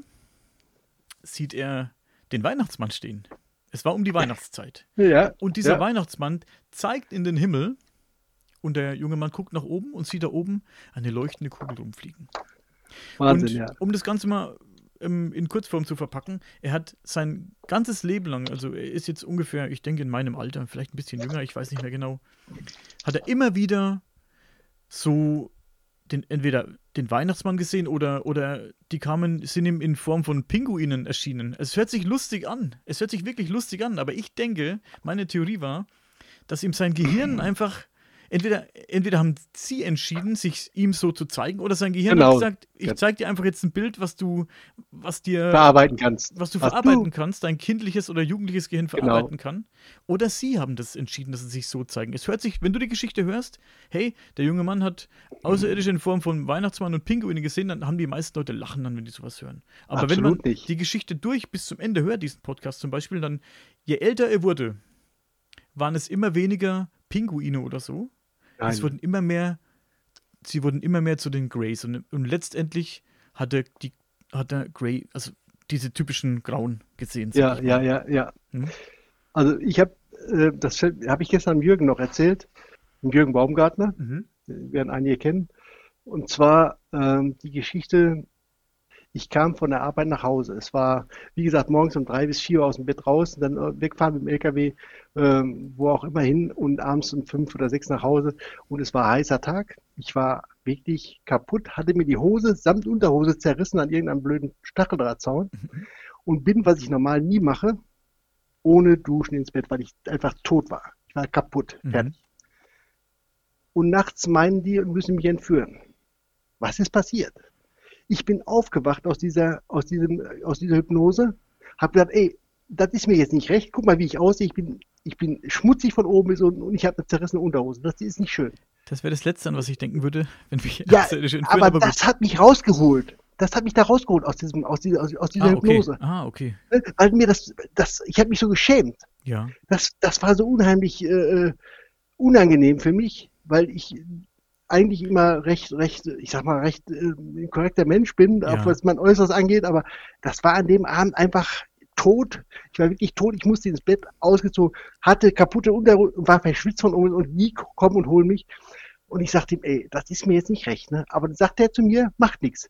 sieht er den Weihnachtsmann stehen. Es war um die Weihnachtszeit. ja, Und dieser ja. Weihnachtsmann zeigt in den Himmel und der junge Mann guckt nach oben und sieht da oben eine leuchtende Kugel rumfliegen. Wahnsinn, und ja. um das Ganze mal ähm, in Kurzform zu verpacken, er hat sein ganzes Leben lang, also er ist jetzt ungefähr, ich denke in meinem Alter, vielleicht ein bisschen jünger, ich weiß nicht mehr genau, hat er immer wieder so den, entweder den Weihnachtsmann gesehen oder, oder die kamen, sind ihm in Form von Pinguinen erschienen. Es hört sich lustig an. Es hört sich wirklich lustig an, aber ich denke, meine Theorie war, dass ihm sein Gehirn einfach, entweder, entweder haben sie entschieden, sich ihm so zu zeigen, oder sein Gehirn Genau. hat gesagt, ich Ja. zeig dir einfach jetzt ein Bild, was du, was dir Verarbeiten kannst. was du Was verarbeiten du- kannst, dein kindliches oder jugendliches Gehirn Genau. verarbeiten kann. Oder sie haben das entschieden, dass sie sich so zeigen. Es hört sich, wenn du die Geschichte hörst, hey, der junge Mann hat Außerirdische in Form von Weihnachtsmann und Pinguine gesehen, dann haben die meisten Leute lachen dann, wenn die sowas hören. Aber wenn Absolut man nicht. die Geschichte durch bis zum Ende hört, diesen Podcast zum Beispiel, dann, je älter er wurde, waren es immer weniger Pinguine oder so. Nein. Es wurden immer mehr, sie wurden immer mehr zu den Greys. Und, und letztendlich hat er die, hat er Grey, also diese typischen Grauen gesehen. sag Ja, ich mal. ja, ja, ja. Hm? Also ich habe, äh, das habe ich gestern Jürgen noch erzählt, dem Jürgen Baumgartner, Mhm. den werden einige kennen. Und zwar ähm, die Geschichte, ich kam von der Arbeit nach Hause. Es war, wie gesagt, morgens um drei bis vier Uhr aus dem Bett raus und dann äh, wegfahren mit dem L K W, ähm, wo auch immer hin und abends um fünf oder sechs nach Hause. Und es war ein heißer Tag. Ich war wirklich kaputt, hatte mir die Hose samt Unterhose zerrissen an irgendeinem blöden Stacheldrahtzaun Mhm. und bin, was ich normal nie mache, ohne Duschen ins Bett, weil ich einfach tot war. Ich war kaputt, Mhm. fertig. Und nachts meinen die und müssen mich entführen. Was ist passiert? Ich bin aufgewacht aus dieser, aus diesem, aus dieser Hypnose, habe gedacht, ey, das ist mir jetzt nicht recht. Guck mal, wie ich aussehe. Ich bin, ich bin schmutzig von oben bis unten und ich habe eine zerrissene Unterhose. Das ist nicht schön. Das wäre das Letzte, an was ich denken würde, wenn mich Ja, Außerirdische entführen, aber aber gut. das hat mich rausgeholt. Das hat mich da rausgeholt aus diesem, aus dieser, aus, aus dieser Ah, okay. Hypnose. Ah, okay. Weil mir das, das, ich habe mich so geschämt. Ja. Das, das war so unheimlich äh, unangenehm für mich, weil ich eigentlich immer recht, recht, ich sag mal, recht äh, ein korrekter Mensch bin, Ja. auch was mein Äußeres angeht, aber das war an dem Abend einfach tot. Ich war wirklich tot, ich musste ins Bett, ausgezogen, hatte kaputte Unterhose und war verschwitzt von oben und die kommen und holen mich. Und ich sagte ihm, ey, das ist mir jetzt nicht recht, ne? Aber dann sagt er zu mir, macht nichts.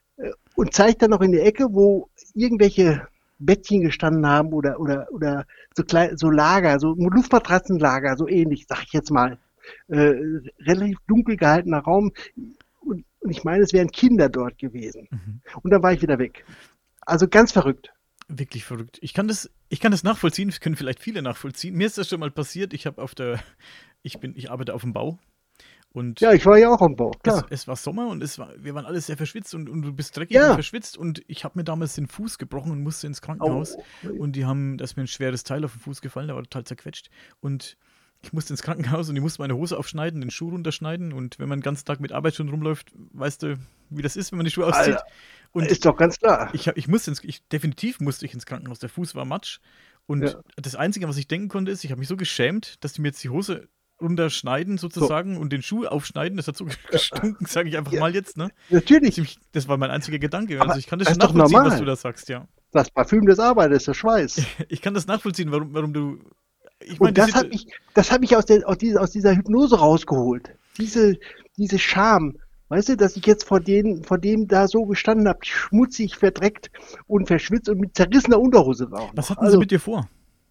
Und zeigt dann noch in der Ecke, wo irgendwelche Bettchen gestanden haben oder, oder, oder so, klein, so Lager, so Luftmatratzenlager, so ähnlich, sag ich jetzt mal. Äh, relativ dunkel gehaltener Raum. Und, und ich meine, es wären Kinder dort gewesen. Mhm. Und dann war ich wieder weg. Also ganz verrückt. Wirklich verrückt. Ich kann das, ich kann das nachvollziehen, das können vielleicht viele nachvollziehen. Mir ist das schon mal passiert. Ich habe auf der, ich bin, ich arbeite auf dem Bau und Ja, ich war ja auch am Bau, es, klar. es war Sommer und es war, wir waren alle sehr verschwitzt und, und du bist dreckig Ja. und verschwitzt und ich habe mir damals den Fuß gebrochen und musste ins Krankenhaus Oh. und die haben, da ist mir ein schweres Teil auf den Fuß gefallen, der war total zerquetscht und ich musste ins Krankenhaus und die mussten meine Hose aufschneiden, den Schuh runterschneiden und wenn man den ganzen Tag mit Arbeitsschuhen rumläuft, weißt du, wie das ist, wenn man die Schuhe auszieht. Alter, Und ist doch ganz klar. ich, hab, ich musste ins, ich, definitiv musste ich ins Krankenhaus. Der Fuß war matsch. Und Ja. das Einzige, was ich denken konnte, ist, ich habe mich so geschämt, dass die mir jetzt die Hose runterschneiden sozusagen und den Schuh aufschneiden. Das hat so gestunken, sage ich einfach Ja. mal jetzt. Ne? Natürlich, Ziemlich- Das war mein einziger Gedanke. Aber Also ich kann das das schon ist doch nachvollziehen, was normal. du da sagst, ja. das Parfüm des Arbeiters, der Schweiß. Ich kann das nachvollziehen, warum, warum du. Ich meine, Und das die hat Situ- mich, das hat mich aus, der, aus, dieser, aus dieser Hypnose rausgeholt. Diese, diese Scham. Weißt du, dass ich jetzt vor, den, vor dem da so gestanden habe, schmutzig, verdreckt und verschwitzt und mit zerrissener Unterhose war. auch Was noch. hatten Also, sie mit dir vor?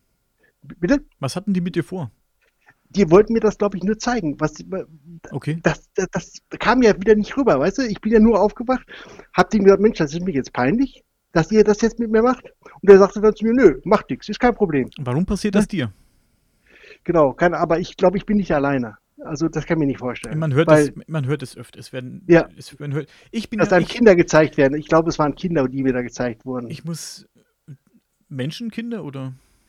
bitte? Was hatten die mit dir vor? Die wollten mir das, glaube ich, nur zeigen. Was, Okay. das, das, das kam ja wieder nicht rüber, weißt du? Ich bin ja nur aufgewacht, hab dem gesagt, Mensch, das ist mir jetzt peinlich, dass ihr das jetzt mit mir macht. Und er sagte dann zu mir, nö, macht nichts, ist kein Problem. Warum passiert das dir? Genau, keine, aber ich glaube, ich bin nicht alleine. Also das kann ich mir nicht vorstellen. Man hört, Weil, es, man hört es öfter. Es werden, Ja. es, man hört, ich bin dass ja, einem ich, Kinder gezeigt werden. Ich glaube, es waren Kinder, die mir da gezeigt wurden. ich muss Menschenkinder oder?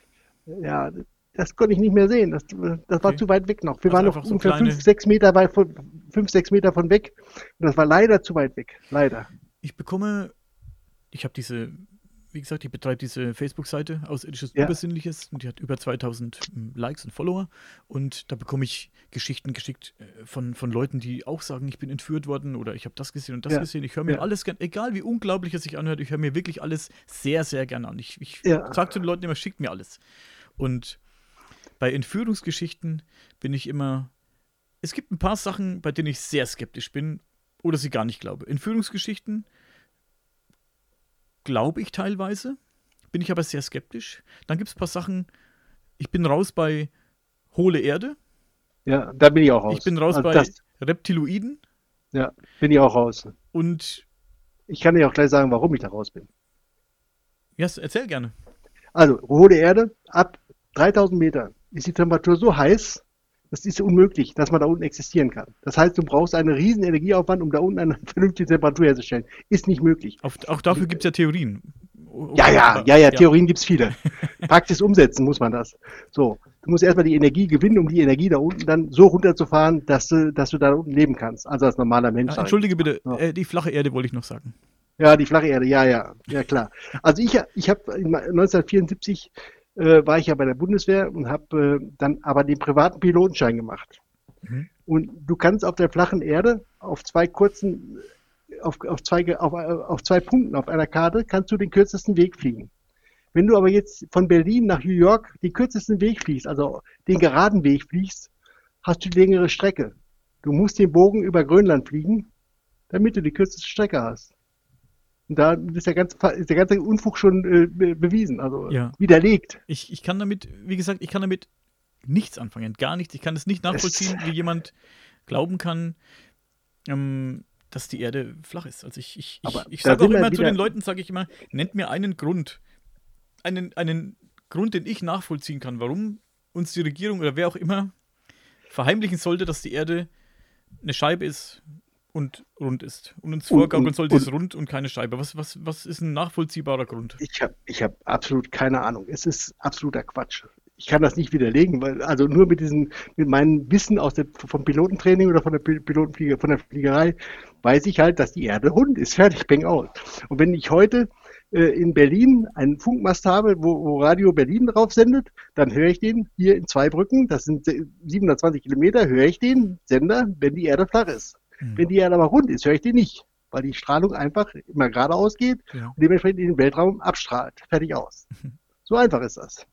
Ja, das konnte ich nicht mehr sehen. Das, das war Okay. zu weit weg noch. Wir Also waren noch einfach so ungefähr kleine- fünf, sechs Meter weit von, fünf, sechs Meter von weg. Und das war leider zu weit weg. Leider. Ich bekomme, ich habe diese, wie gesagt, ich betreibe diese Facebook-Seite Außerirdisches Ja. Übersinnliches und die hat über zweitausend ähm, Likes und Follower und da bekomme ich Geschichten geschickt äh, von, von Leuten, die auch sagen, ich bin entführt worden oder ich habe das gesehen und das Ja. gesehen. Ich höre mir Ja. alles gern, egal wie unglaublich es sich anhört, ich höre mir wirklich alles sehr, sehr gern an. Ich, ich Ja. sage zu den Leuten immer, schickt mir alles. Und bei Entführungsgeschichten bin ich immer, es gibt ein paar Sachen, bei denen ich sehr skeptisch bin oder sie gar nicht glaube. Entführungsgeschichten glaube ich teilweise, bin ich aber sehr skeptisch. Dann gibt es ein paar Sachen, ich bin raus bei hohle Erde, Ja, da bin ich auch raus. ich bin raus Also bei das, Reptiloiden ja, bin ich auch raus. und, Ich kann dir auch gleich sagen, warum ich da raus bin. ja, erzähl gerne. Also, hohle Erde, ab dreitausend Meter ist die Temperatur so heiß, das ist unmöglich, dass man da unten existieren kann. Das heißt, du brauchst einen riesen Energieaufwand, um da unten eine vernünftige Temperatur herzustellen. Ist nicht möglich. Auf, auch dafür gibt es ja Theorien. O- Ja, okay, ja, aber- ja, ja, Theorien gibt's viele. Praxis umsetzen muss man das. So, du musst erstmal die Energie gewinnen, um die Energie da unten dann so runterzufahren, dass du, dass du da unten leben kannst. Also als normaler Mensch. Ah, sag ich. entschuldige bitte, Ja. äh, die flache Erde wollte ich noch sagen. Ja, die flache Erde, ja, ja, ja klar. Also ich, ich habe neunzehnhundertvierundsiebzig äh, war ich ja bei der Bundeswehr und habe äh, dann aber den privaten Pilotenschein gemacht. Mhm. Und du kannst auf der flachen Erde auf zwei kurzen, auf, auf, zwei, auf, auf zwei Punkten auf einer Karte kannst du den kürzesten Weg fliegen. Wenn du aber jetzt von Berlin nach New York den kürzesten Weg fliegst, also den geraden Weg fliegst, hast du die längere Strecke. Du musst den Bogen über Grönland fliegen, damit du die kürzeste Strecke hast. Und da ist der ganze, ist der ganze Unfug schon äh, bewiesen, also ja. widerlegt. Ich, ich kann damit, wie gesagt, ich kann damit nichts anfangen, gar nichts. Ich kann es nicht nachvollziehen, es wie jemand glauben kann, ähm, dass die Erde flach ist. Also ich, ich, ich, ich sage auch immer zu den Leuten, sage ich immer, nennt mir einen Grund, einen, einen Grund, den ich nachvollziehen kann, warum uns die Regierung oder wer auch immer verheimlichen sollte, dass die Erde eine Scheibe ist und rund ist. Und uns vorgaukeln sollte, es rund und keine Scheibe. Was, was, was ist ein nachvollziehbarer Grund? Ich habe ich hab absolut keine Ahnung. Es ist absoluter Quatsch. Ich kann das nicht widerlegen, weil also nur mit diesem, mit meinem Wissen aus der, vom Pilotentraining oder von der Pilotenflieger, von der Fliegerei, weiß ich halt, dass die Erde rund ist. Fertig, bang aus. Und wenn ich heute äh, in Berlin einen Funkmast habe, wo, wo Radio Berlin drauf sendet, dann höre ich den hier in Zweibrücken, das sind siebenhundertzwanzig Kilometer, höre ich den Sender, wenn die Erde flach ist. Mhm. Wenn die Erde aber rund ist, höre ich den nicht, weil die Strahlung einfach immer geradeaus geht ja. und dementsprechend in den Weltraum abstrahlt. Fertig aus. Mhm. So einfach ist das.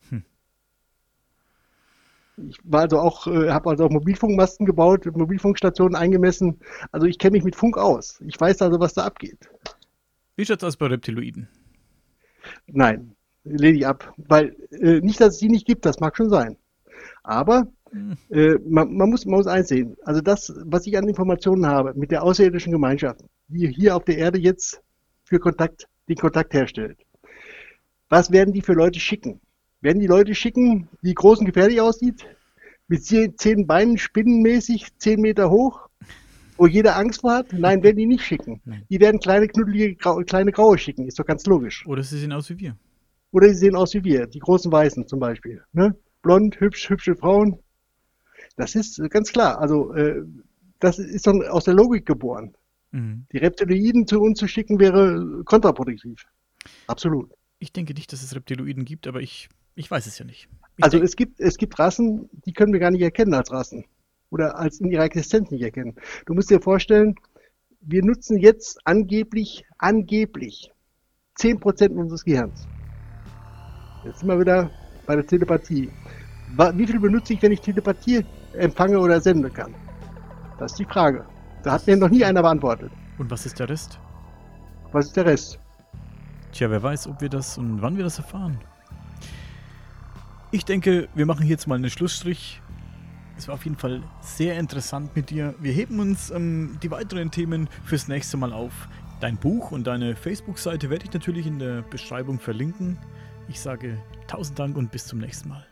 Ich war also auch, äh, habe also auch Mobilfunkmasten gebaut, Mobilfunkstationen eingemessen. Also ich kenne mich mit Funk aus. Ich weiß also, was da abgeht. Wie schaut es aus bei Reptiloiden? Nein, lehne ich ab. Weil äh, nicht, dass es die nicht gibt, das mag schon sein. Aber hm. äh, man, man, muss, man muss eins sehen. Also das, was ich an Informationen habe mit der außerirdischen Gemeinschaft, die hier auf der Erde jetzt für Kontakt, den Kontakt herstellt. Was werden die für Leute schicken? Werden die Leute schicken, die groß und gefährlich aussieht, mit zehn Beinen spinnenmäßig, zehn Meter hoch, wo jeder Angst vor hat? Nein, werden die nicht schicken. Nein. Die werden kleine, knuddelige, grau, kleine Graue schicken, ist doch ganz logisch. Oder sie sehen aus wie wir. Oder sie sehen aus wie wir, die großen Weißen zum Beispiel. Ne? Blond, hübsch, hübsche Frauen. Das ist ganz klar. Also, äh, das ist doch aus der Logik geboren. Mhm. Die Reptiloiden zu uns zu schicken, wäre kontraproduktiv. Absolut. Ich denke nicht, dass es Reptiloiden gibt, aber ich Ich weiß es ja nicht. Ich also es gibt, es gibt Rassen, die können wir gar nicht erkennen als Rassen. Oder als in ihrer Existenz nicht erkennen. Du musst dir vorstellen, wir nutzen jetzt angeblich, angeblich zehn Prozent unseres Gehirns. Jetzt sind wir wieder bei der Telepathie. Wie viel benutze ich, wenn ich Telepathie empfange oder senden kann? Das ist die Frage. Da hat mir noch nie einer beantwortet. Und was ist der Rest? Was ist der Rest? Tja, wer weiß, ob wir das und wann wir das erfahren. Ich denke, wir machen hier jetzt mal einen Schlussstrich. Es war auf jeden Fall sehr interessant mit dir. Wir heben uns ähm, die weiteren Themen fürs nächste Mal auf. Dein Buch und deine Facebook-Seite werde ich natürlich in der Beschreibung verlinken. Ich sage tausend Dank und bis zum nächsten Mal.